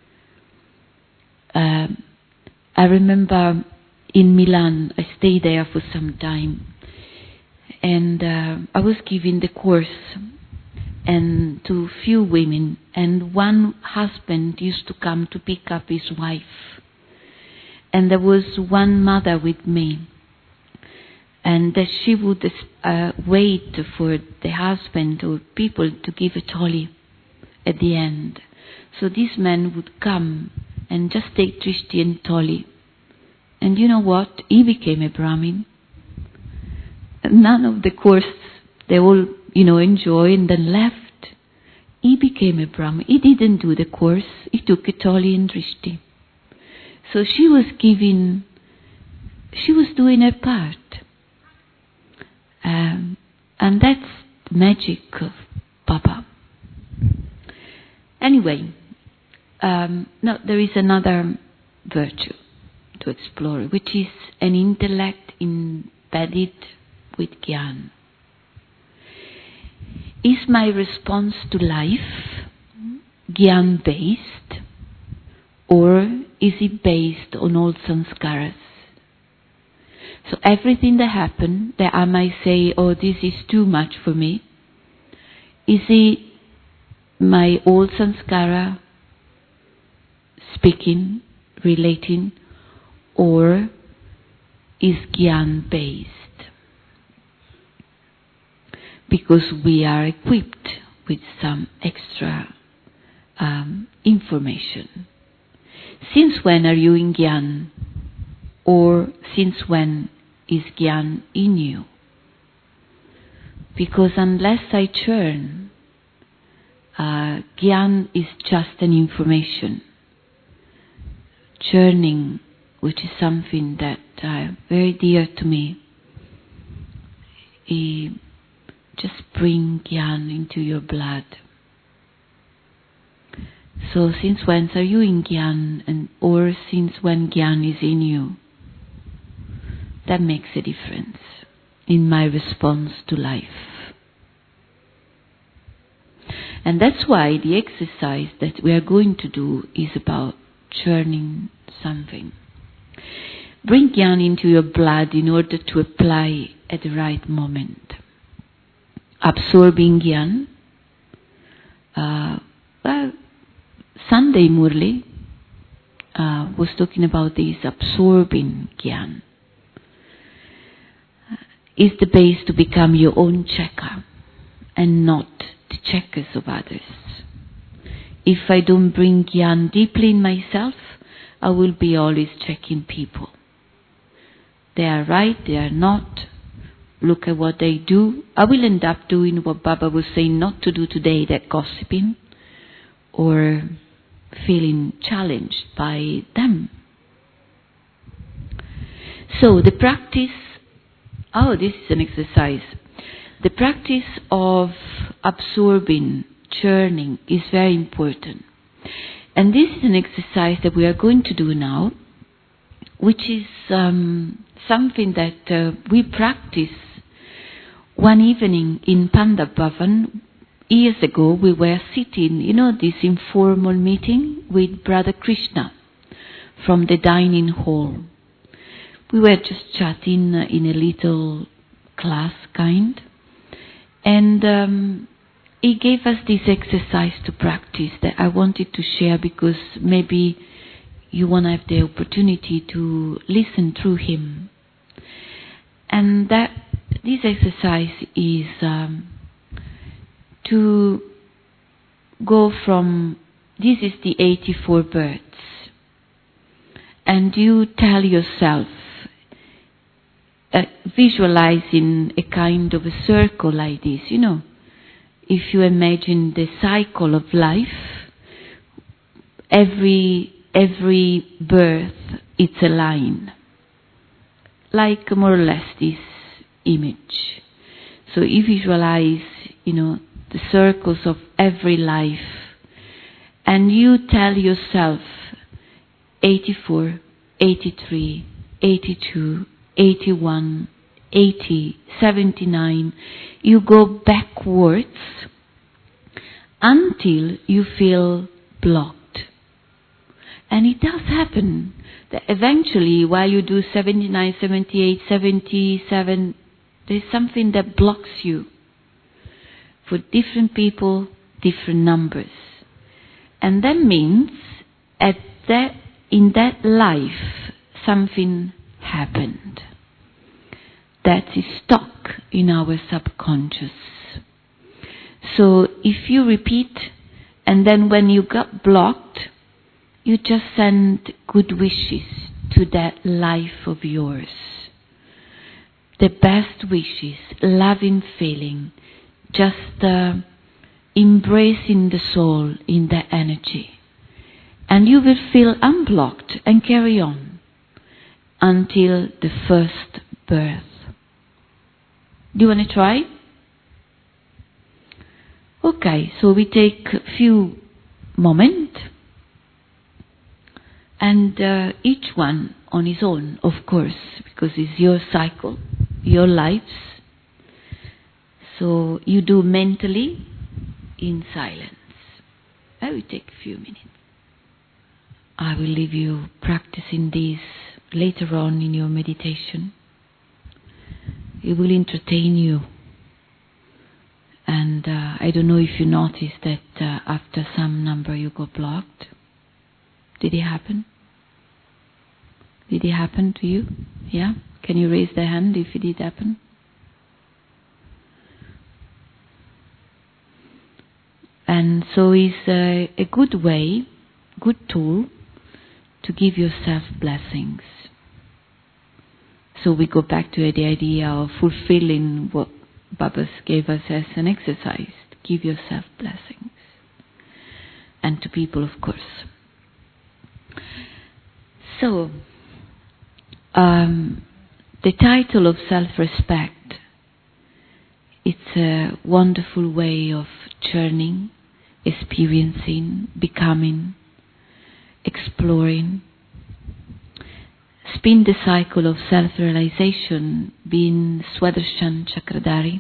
I remember in Milan, I stayed there for some time, and I was giving the course and to few women, and one husband used to come to pick up his wife, and there was one mother with me, and that she would wait for the husband or people to give a tholi at the end. So this man would come and just take drishti and tholi And you know what? He became a Brahmin. None of the course they all, enjoy and then left. He became a Brahmin. He didn't do the course. He took it all in Drishti. So she was doing her part. And that's the magic of Baba. Anyway, there is another virtue to explore, which is an intellect embedded with Gyan. Is my response to life Gyan based, or is it based on old sanskaras? So everything that happened, that I might say, oh, this is too much for me, is it my old sanskara speaking, relating, or is Gyan based? Because we are equipped with some extra information. Since when are you in Gyan? Or since when is Gyan in you? Because unless I churn, Gyan is just an information. Churning, which is something that very dear to me, just bring Gyan into your blood. So since when are you in Gyan, or since when Gyan is in you? That makes a difference in my response to life. And that's why the exercise that we are going to do is about churning something. Bring Gyan into your blood in order to apply at the right moment. Absorbing Gyan. Sunday Murli was talking about this absorbing Gyan. Is the base to become your own checker and not the checkers of others. If I don't bring Gyan deeply in myself, I will be always checking people. They are right, they are not. Look at what they do. I will end up doing what Baba was saying not to do today, that gossiping, or feeling challenged by them. So the practice, this is an exercise. The practice of absorbing, churning is very important. And this is an exercise that we are going to do now, which is something that we practice one evening in Panda Bhavan. Years ago, we were sitting, this informal meeting with Brother Krishna from the dining hall. We were just chatting in a little class kind. And he gave us this exercise to practice that I wanted to share, because maybe you won't have the opportunity to listen through him. And that this exercise is to go from, this is the 84 birds, and you tell yourself, visualizing a kind of a circle like this, if you imagine the cycle of life, every birth, it's a line, like more or less this image. So you visualize, the circles of every life, and you tell yourself 84, 83, 82, 81, 80, 79, you go backwards until you feel blocked. And it does happen that eventually, while you do 79, 78, 77, there's something that blocks you. For different people, different numbers. And that means in that life, something happened that is stuck in our subconscious. So if you repeat, and then when you got blocked, you just send good wishes to that life of yours. The best wishes, loving feeling, just embracing the soul in that energy. And you will feel unblocked and carry on until the first birth. Do you want to try? Okay, so we take a few moments, and each one on his own, of course, because it's your cycle, your lives. So you do mentally in silence. I will take a few minutes. I will leave you practicing this later on in your meditation. It will entertain you. And I don't know if you noticed that after some number you got blocked. Did it happen? Did it happen to you? Yeah? Can you raise the hand if it did happen? And so it's a good way, good tool to give yourself blessings. So we go back to the idea of fulfilling what Babas gave us as an exercise. Give yourself blessings. And to people, of course. So, the title of self-respect, it's a wonderful way of churning, experiencing, becoming, exploring. Spin the cycle of self-realization, being Swadershan Chakradhari.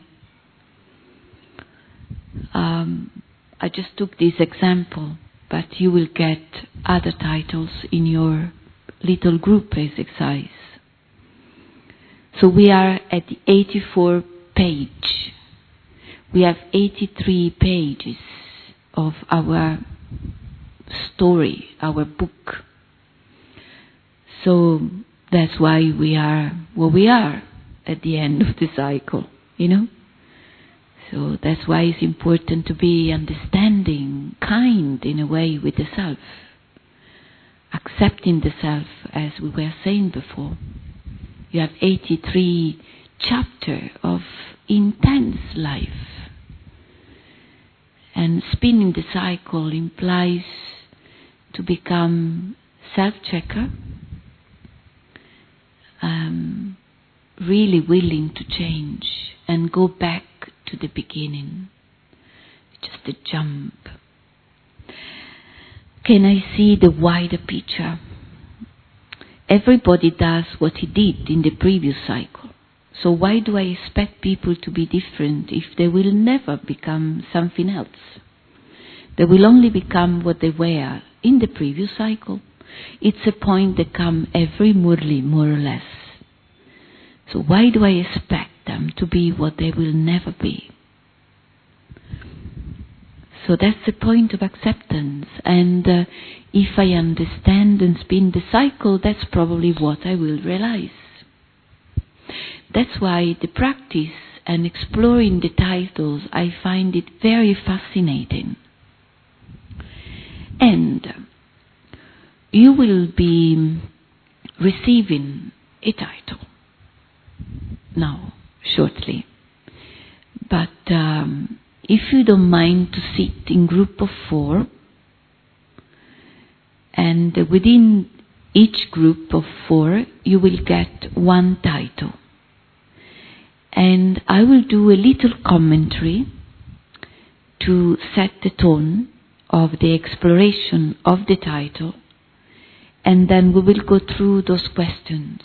I just took this example, but you will get other titles in your little group exercise. So we are at the 84th page. We have 83 pages of our story, our book. So that's why we are where we are at the end of the cycle, you know. So that's why it's important to be understanding, kind in a way with the self, accepting the self, as we were saying before. You have 83 chapters of intense life, and spinning the cycle implies to become self-checker. Really willing to change and go back to the beginning. Just a jump. Can I see the wider picture? Everybody does what he did in the previous cycle. So why do I expect people to be different if they will never become something else? They will only become what they were in the previous cycle. It's a point that comes every Murli, more or less. So why do I expect them to be what they will never be? So that's the point of acceptance. And if I understand and spin the cycle, that's probably what I will realize. That's why the practice and exploring the titles, I find it very fascinating. And you will be receiving a title now, shortly. But if you don't mind to sit in group of 4, and within each group of 4, you will get one title. And I will do a little commentary to set the tone of the exploration of the title, and then we will go through those questions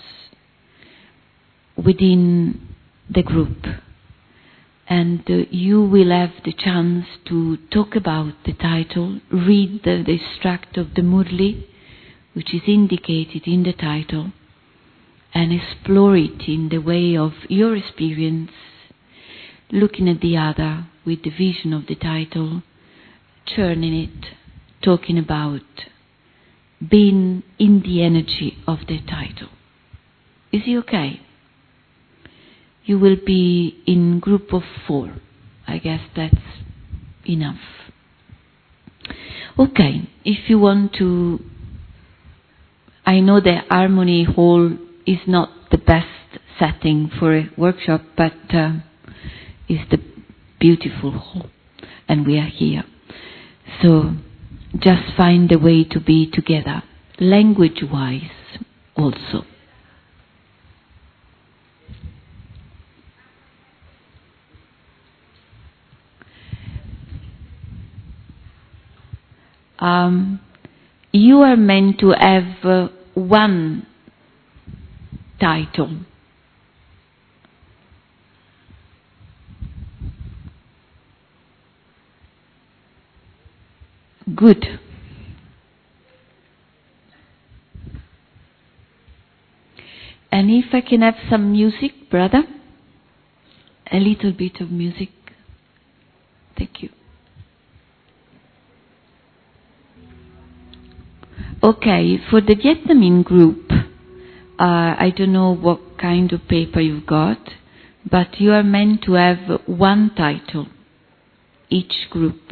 within the group. And you will have the chance to talk about the title, read the extract of the Murli, which is indicated in the title, and explore it in the way of your experience, looking at the other with the vision of the title, churning it, talking about being in the energy of the title. Is it okay? You will be in group of 4. I guess that's enough. Okay, if you want to I know that Harmony Hall is not the best setting for a workshop, but it's the beautiful hall, and we are here. So just find a way to be together, language-wise also. You are meant to have one title. Good. And if I can have some music, brother? A little bit of music. Thank you. Okay, for the Vietnamese group, I don't know what kind of paper you've got, but you are meant to have one title, each group.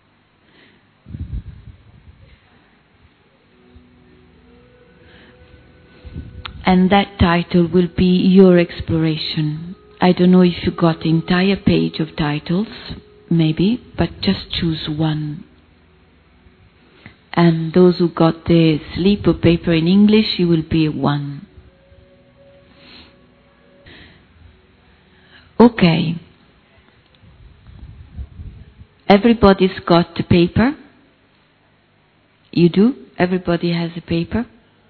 And that title will be your exploration. I don't know if you got the entire page of titles, maybe, but just choose one. And those who got the slip of paper in English, you will be one. Okay. Everybody's got the paper? You do? Everybody has a paper?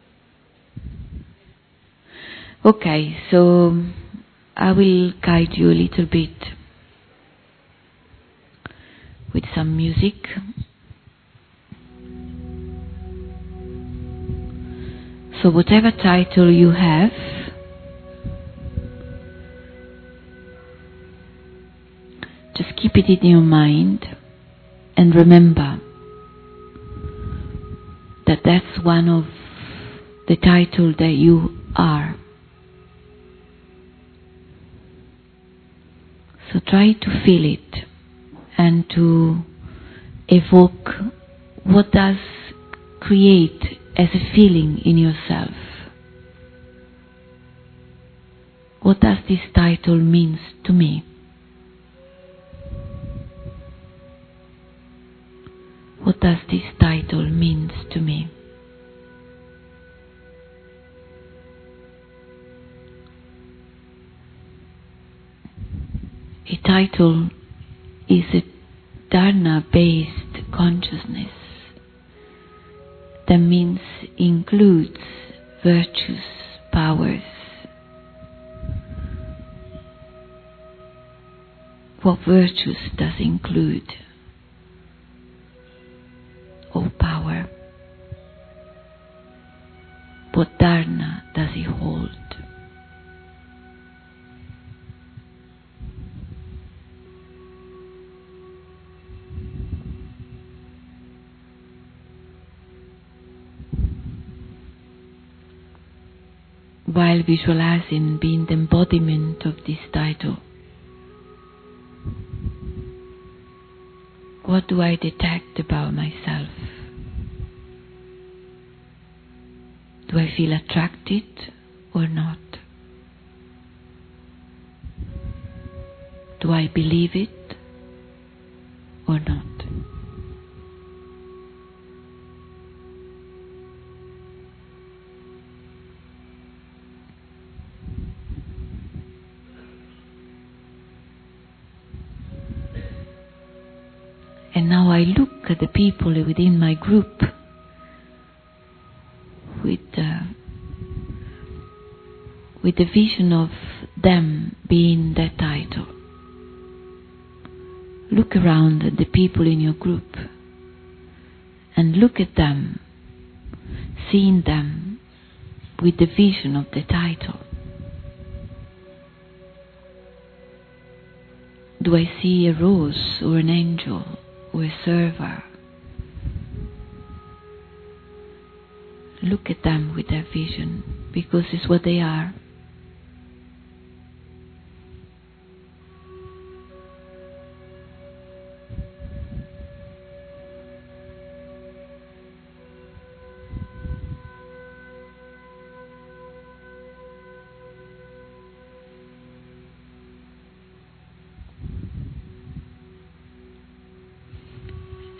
Okay, so I will guide you a little bit with some music. So whatever title you have, just keep it in your mind and remember that that's one of the title that you are. So try to feel it and to evoke what does create as a feeling in yourself. What does this title mean to me? What does this title mean to me? A title is a dharana-based consciousness. That means includes virtues, powers. What virtues does include? Or power? What dharana does it hold? While visualizing being the embodiment of this title, what do I detect about myself? Do I feel attracted or not? Do I believe it or not? And now I look at the people within my group with the vision of them being that title. Look around at the people in your group and look at them, seeing them with the vision of the title. Do I see a rose or an angel or a server? Look at them with their vision, because it's what they are.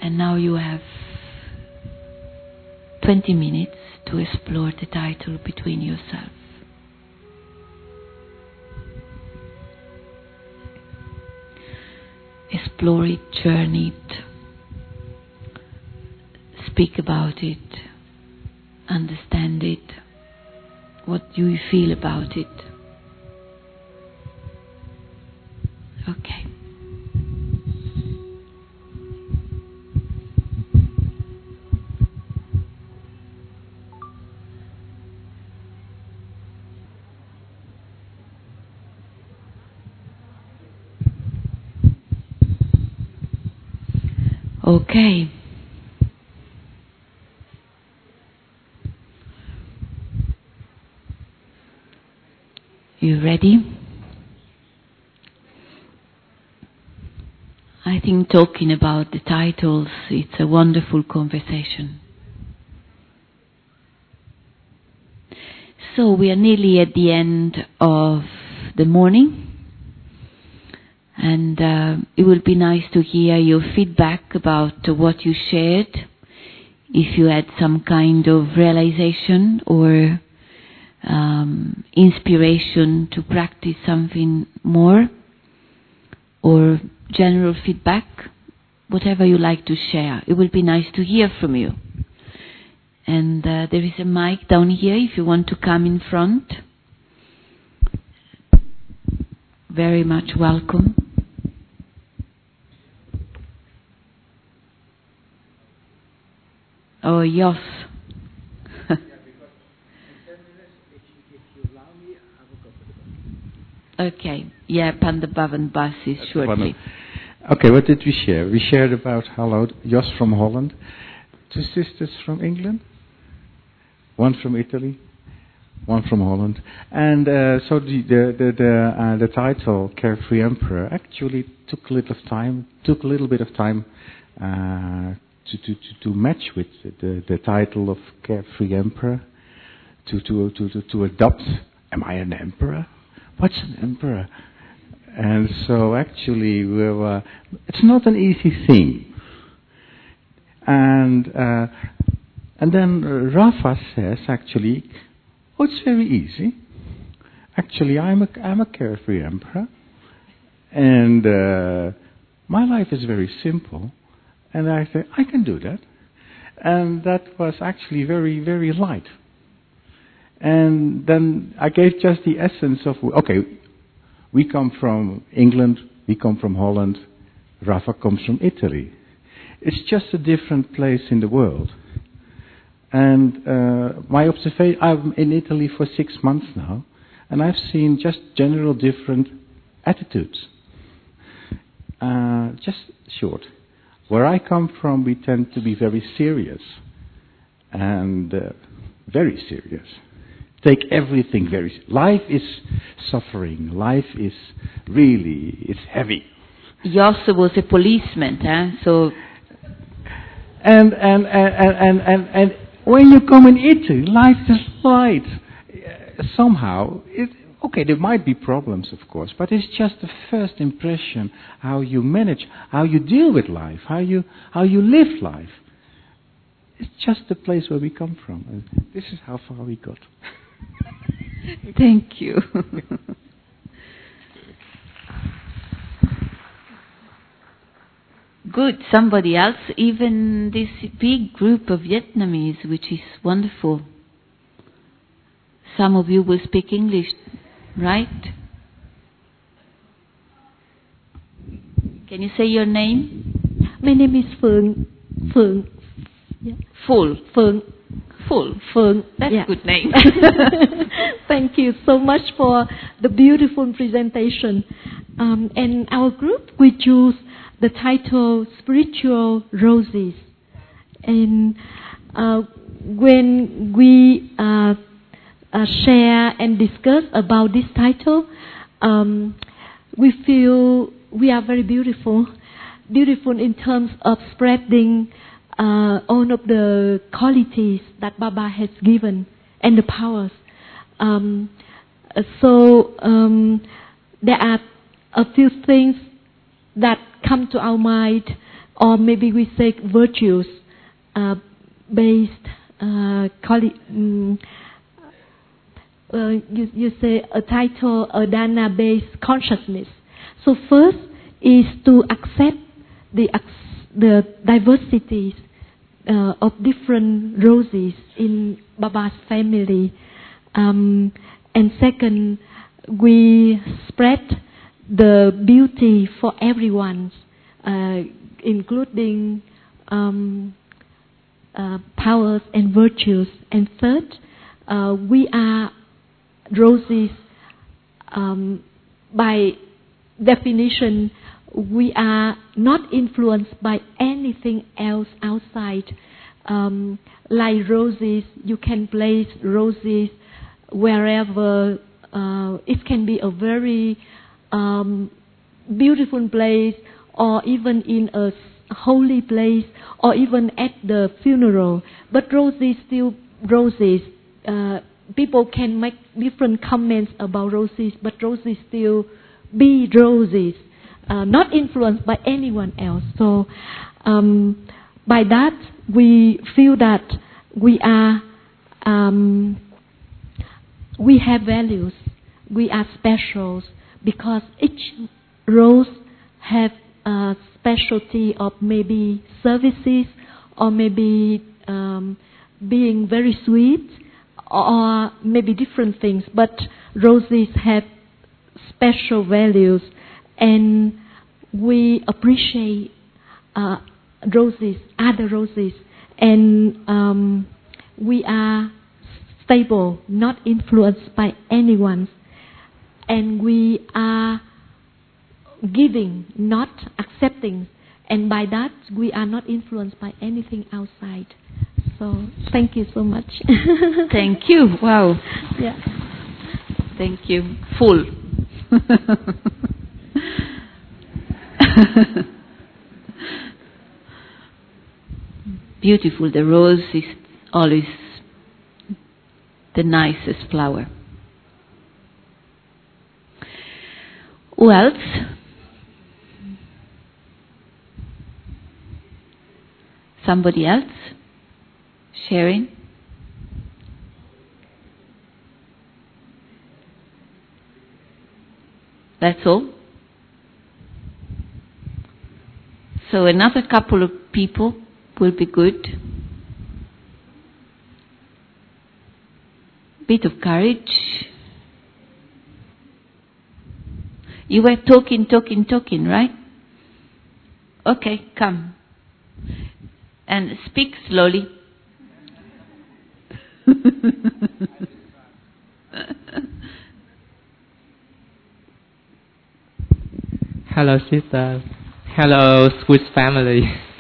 And now you have 20 minutes to explore the title between yourself. Explore it, journey it, speak about it, understand it. What do you feel about it? Okay. Okay. You ready? I think talking about the titles, it's a wonderful conversation. So we are nearly at the end of the morning. And it will be nice to hear your feedback about what you shared. If you had some kind of realization or inspiration to practice something more, or general feedback, whatever you like to share. It will be nice to hear from you. And there is a mic down here if you want to come in front. Very much welcome. Oh, Jos. Okay. Yeah, Pandabhavan bus is shortly. Okay, what did we share? We shared about Jos from Holland, 2 sisters from England, 1 from Italy, 1 from Holland, and so the title Carefree Emperor actually took a little bit of time to match with the title of Carefree Emperor, to adopt. Am I an emperor? What's an emperor? And so actually, it's not an easy thing. And then Rafa says actually, oh, it's very easy. Actually, I'm a carefree emperor, and my life is very simple. And I said, I can do that. And that was actually very, very light. And then I gave just the essence of, okay, we come from England, we come from Holland, Rafa comes from Italy. It's just a different place in the world. And my observation, I'm in Italy for 6 months now, and I've seen just general different attitudes. Just short. Where I come from, we tend to be very serious, and very serious. Take everything very. Life is suffering. Life is really, it's heavy. Jos was a policeman, so. And when you come in Italy, life is light. Somehow, okay, there might be problems, of course, but it's just the first impression, how you manage, how you deal with life, how you live life. It's just the place where we come from. And this is how far we got. Thank you. Good. Somebody else, even this big group of Vietnamese, which is wonderful. Some of you will speak English, right? Can you say your name? My name is Phương. Phương. Yeah. Full. Phương. Full. Phương. That's a good name. Thank you so much for the beautiful presentation. And our group, we choose the title Spiritual Roses. And when we share and discuss about this title, we feel we are very beautiful in terms of spreading all of the qualities that Baba has given and the powers. So there are a few things that come to our mind, or maybe we say virtues based. You say a title, a dana-based consciousness. So first is to accept the diversities of different roses in Baba's family. And second, we spread the beauty for everyone, including powers and virtues. And third, we are roses. By definition, we are not influenced by anything else outside. Like roses, you can place roses wherever. It can be a very beautiful place, or even in a holy place, or even at the funeral. But roses still roses. People can make different comments about roses, but roses still be roses, not influenced by anyone else. So by that we feel that we are we have values, we are specials, because each rose have a specialty of maybe services, or maybe being very sweet, or maybe different things. But roses have special values, and we appreciate roses, other roses, and we are stable, not influenced by anyone, and we are giving, not accepting, and by that we are not influenced by anything outside. So thank you so much. Thank you. Wow. Yeah. Thank you. Full. Beautiful. The rose is always the nicest flower. Who else? Somebody else? Sharing? That's all? So another couple of people will be good. Bit of courage. You were talking, right? Okay, come. And speak slowly. Hello, sister. Hello, Swiss family.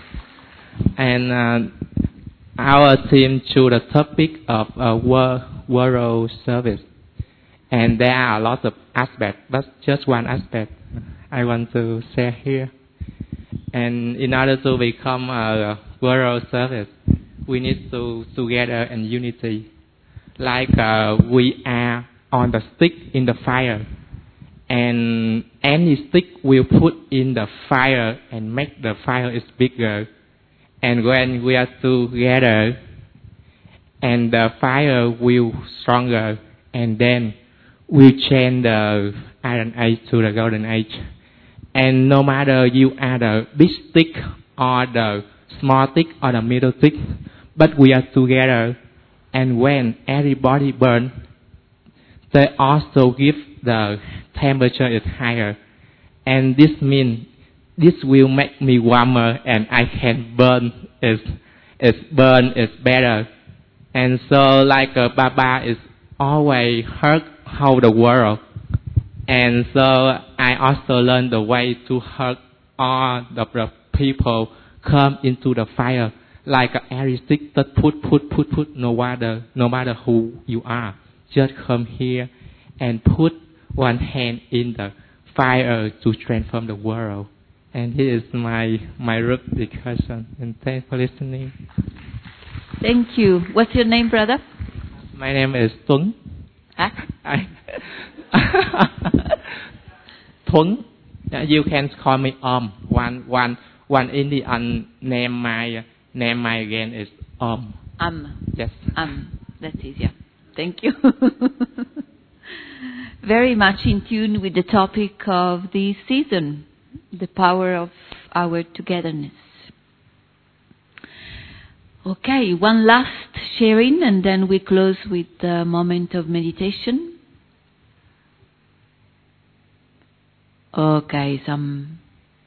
And our team chose the topic of world service. And there are a lot of aspects, but just one aspect I want to share here. And in order to become a world service, we need to together and unity. Like we are on the stick in the fire, and any stick will put in the fire and make the fire is bigger. And when we are together, and the fire will stronger, and then we change the Iron Age to the Golden Age. And no matter you are the big stick or the small stick or the middle stick, but we are together. And when everybody burn, they also give the temperature is higher. And this means this will make me warmer, and I can burn. It's better. And so like Baba is always hurt how the world. And so I also learned the way to hurt all the people come into the fire. Like every stick that put, no matter who you are. Just come here and put one hand in the fire to transform the world. And this is my root discussion. And thanks for listening. Thank you. What's your name, brother? My name is Tuấn. Huh? Tuấn. You can call me One Indian name my again is Yes. That's easier. Thank you. Very much in tune with the topic of this season, the power of our togetherness. Okay, one last sharing and then we close with a moment of meditation. Okay, some...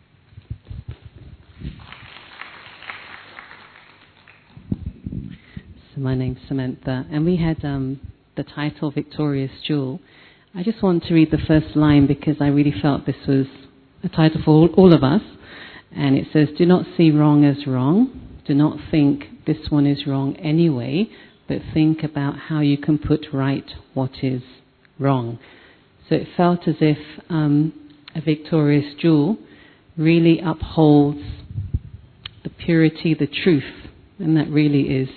So my name's Samantha, and we had the title Victorious Jewel. I just want to read the first line because I really felt this was a title for all of us. And it says, do not see wrong as wrong. Do not think this one is wrong anyway, but think about how you can put right what is wrong. So it felt as if a victorious jewel really upholds the purity, the truth, and that really is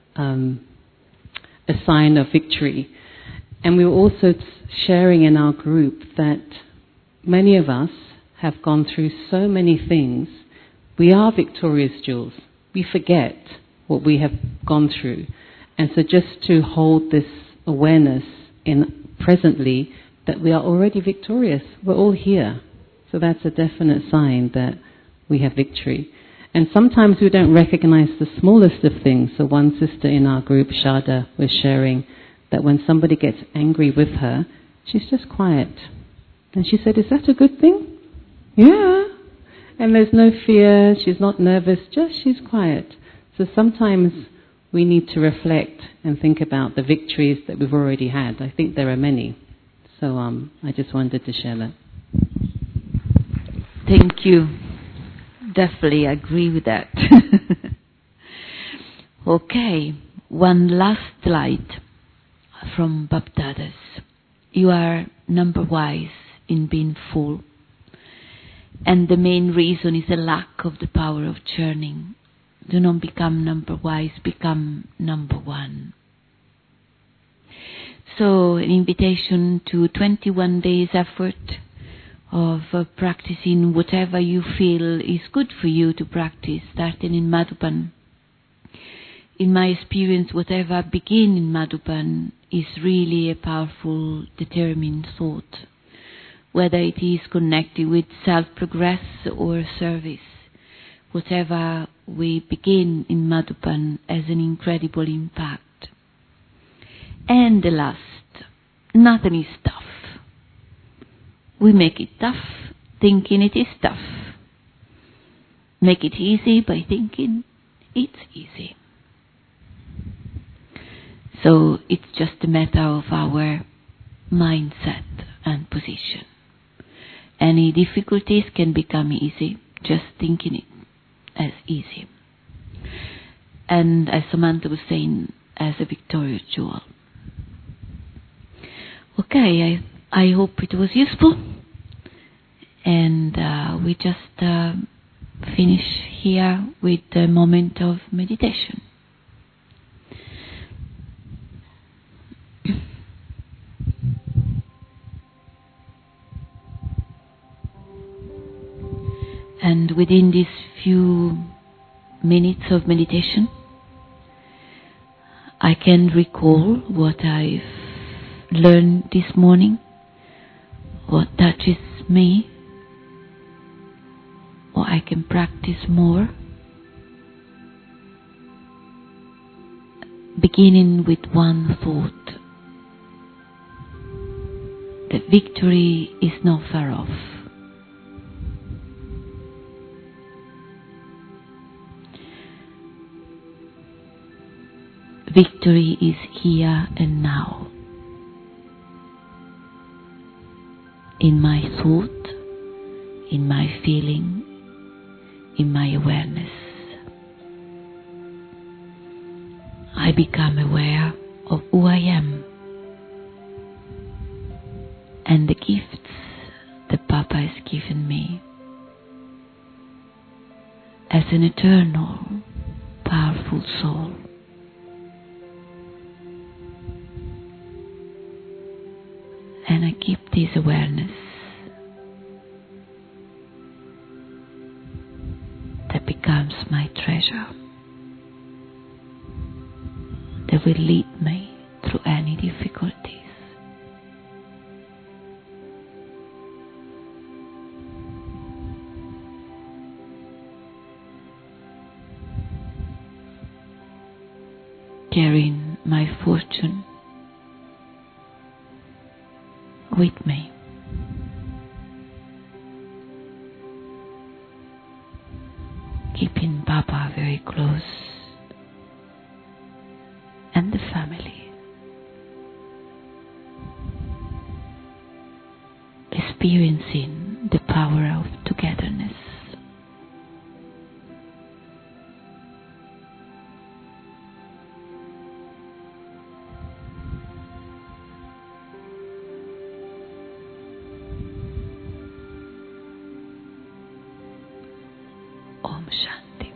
a sign of victory. And we were also sharing in our group that many of us have gone through so many things. We are victorious jewels. We forget what we have gone through. And so just to hold this awareness in presently that we are already victorious. We're all here. So that's a definite sign that we have victory. And sometimes we don't recognize the smallest of things. So one sister in our group, Shada, was sharing that when somebody gets angry with her, she's just quiet. And she said, is that a good thing? Yeah. And there's no fear, she's not nervous, just she's quiet. So sometimes we need to reflect and think about the victories that we've already had. I think there are many. So I just wanted to share that. Thank you. Definitely agree with that. Okay, one last slide from Baptadas. You are number wise in being full. And the main reason is the lack of the power of churning. Do not become number wise, become number one. So an invitation to 21 days effort of practicing whatever you feel is good for you to practice, starting in Madhuban. In my experience, whatever begins in Madhuban is really a powerful, determined thought, whether it is connected with self-progress or service. Whatever we begin in Madhuban has an incredible impact. And the last, nothing is tough. We make it tough, thinking it is tough. Make it easy by thinking it's easy. So it's just a matter of our mindset and position. Any difficulties can become easy, just thinking it as easy. And as Samantha was saying, as a victorious jewel. Okay, I hope it was useful. And we just finish here with a moment of meditation. And within these few minutes of meditation, I can recall what I've learned this morning, what touches me, or I can practice more, beginning with one thought, that victory is not far off. Victory is here and now. In my thought, in my feeling, in my awareness. I become aware of who I am and the gifts that Papa has given me as an eternal, powerful soul. And I keep this awareness becomes my treasure. They will lead me through any difficulties. Carrying my fortune with me. Keeping Baba very close and the family. Experiencing the power of togetherness. Om Shanti.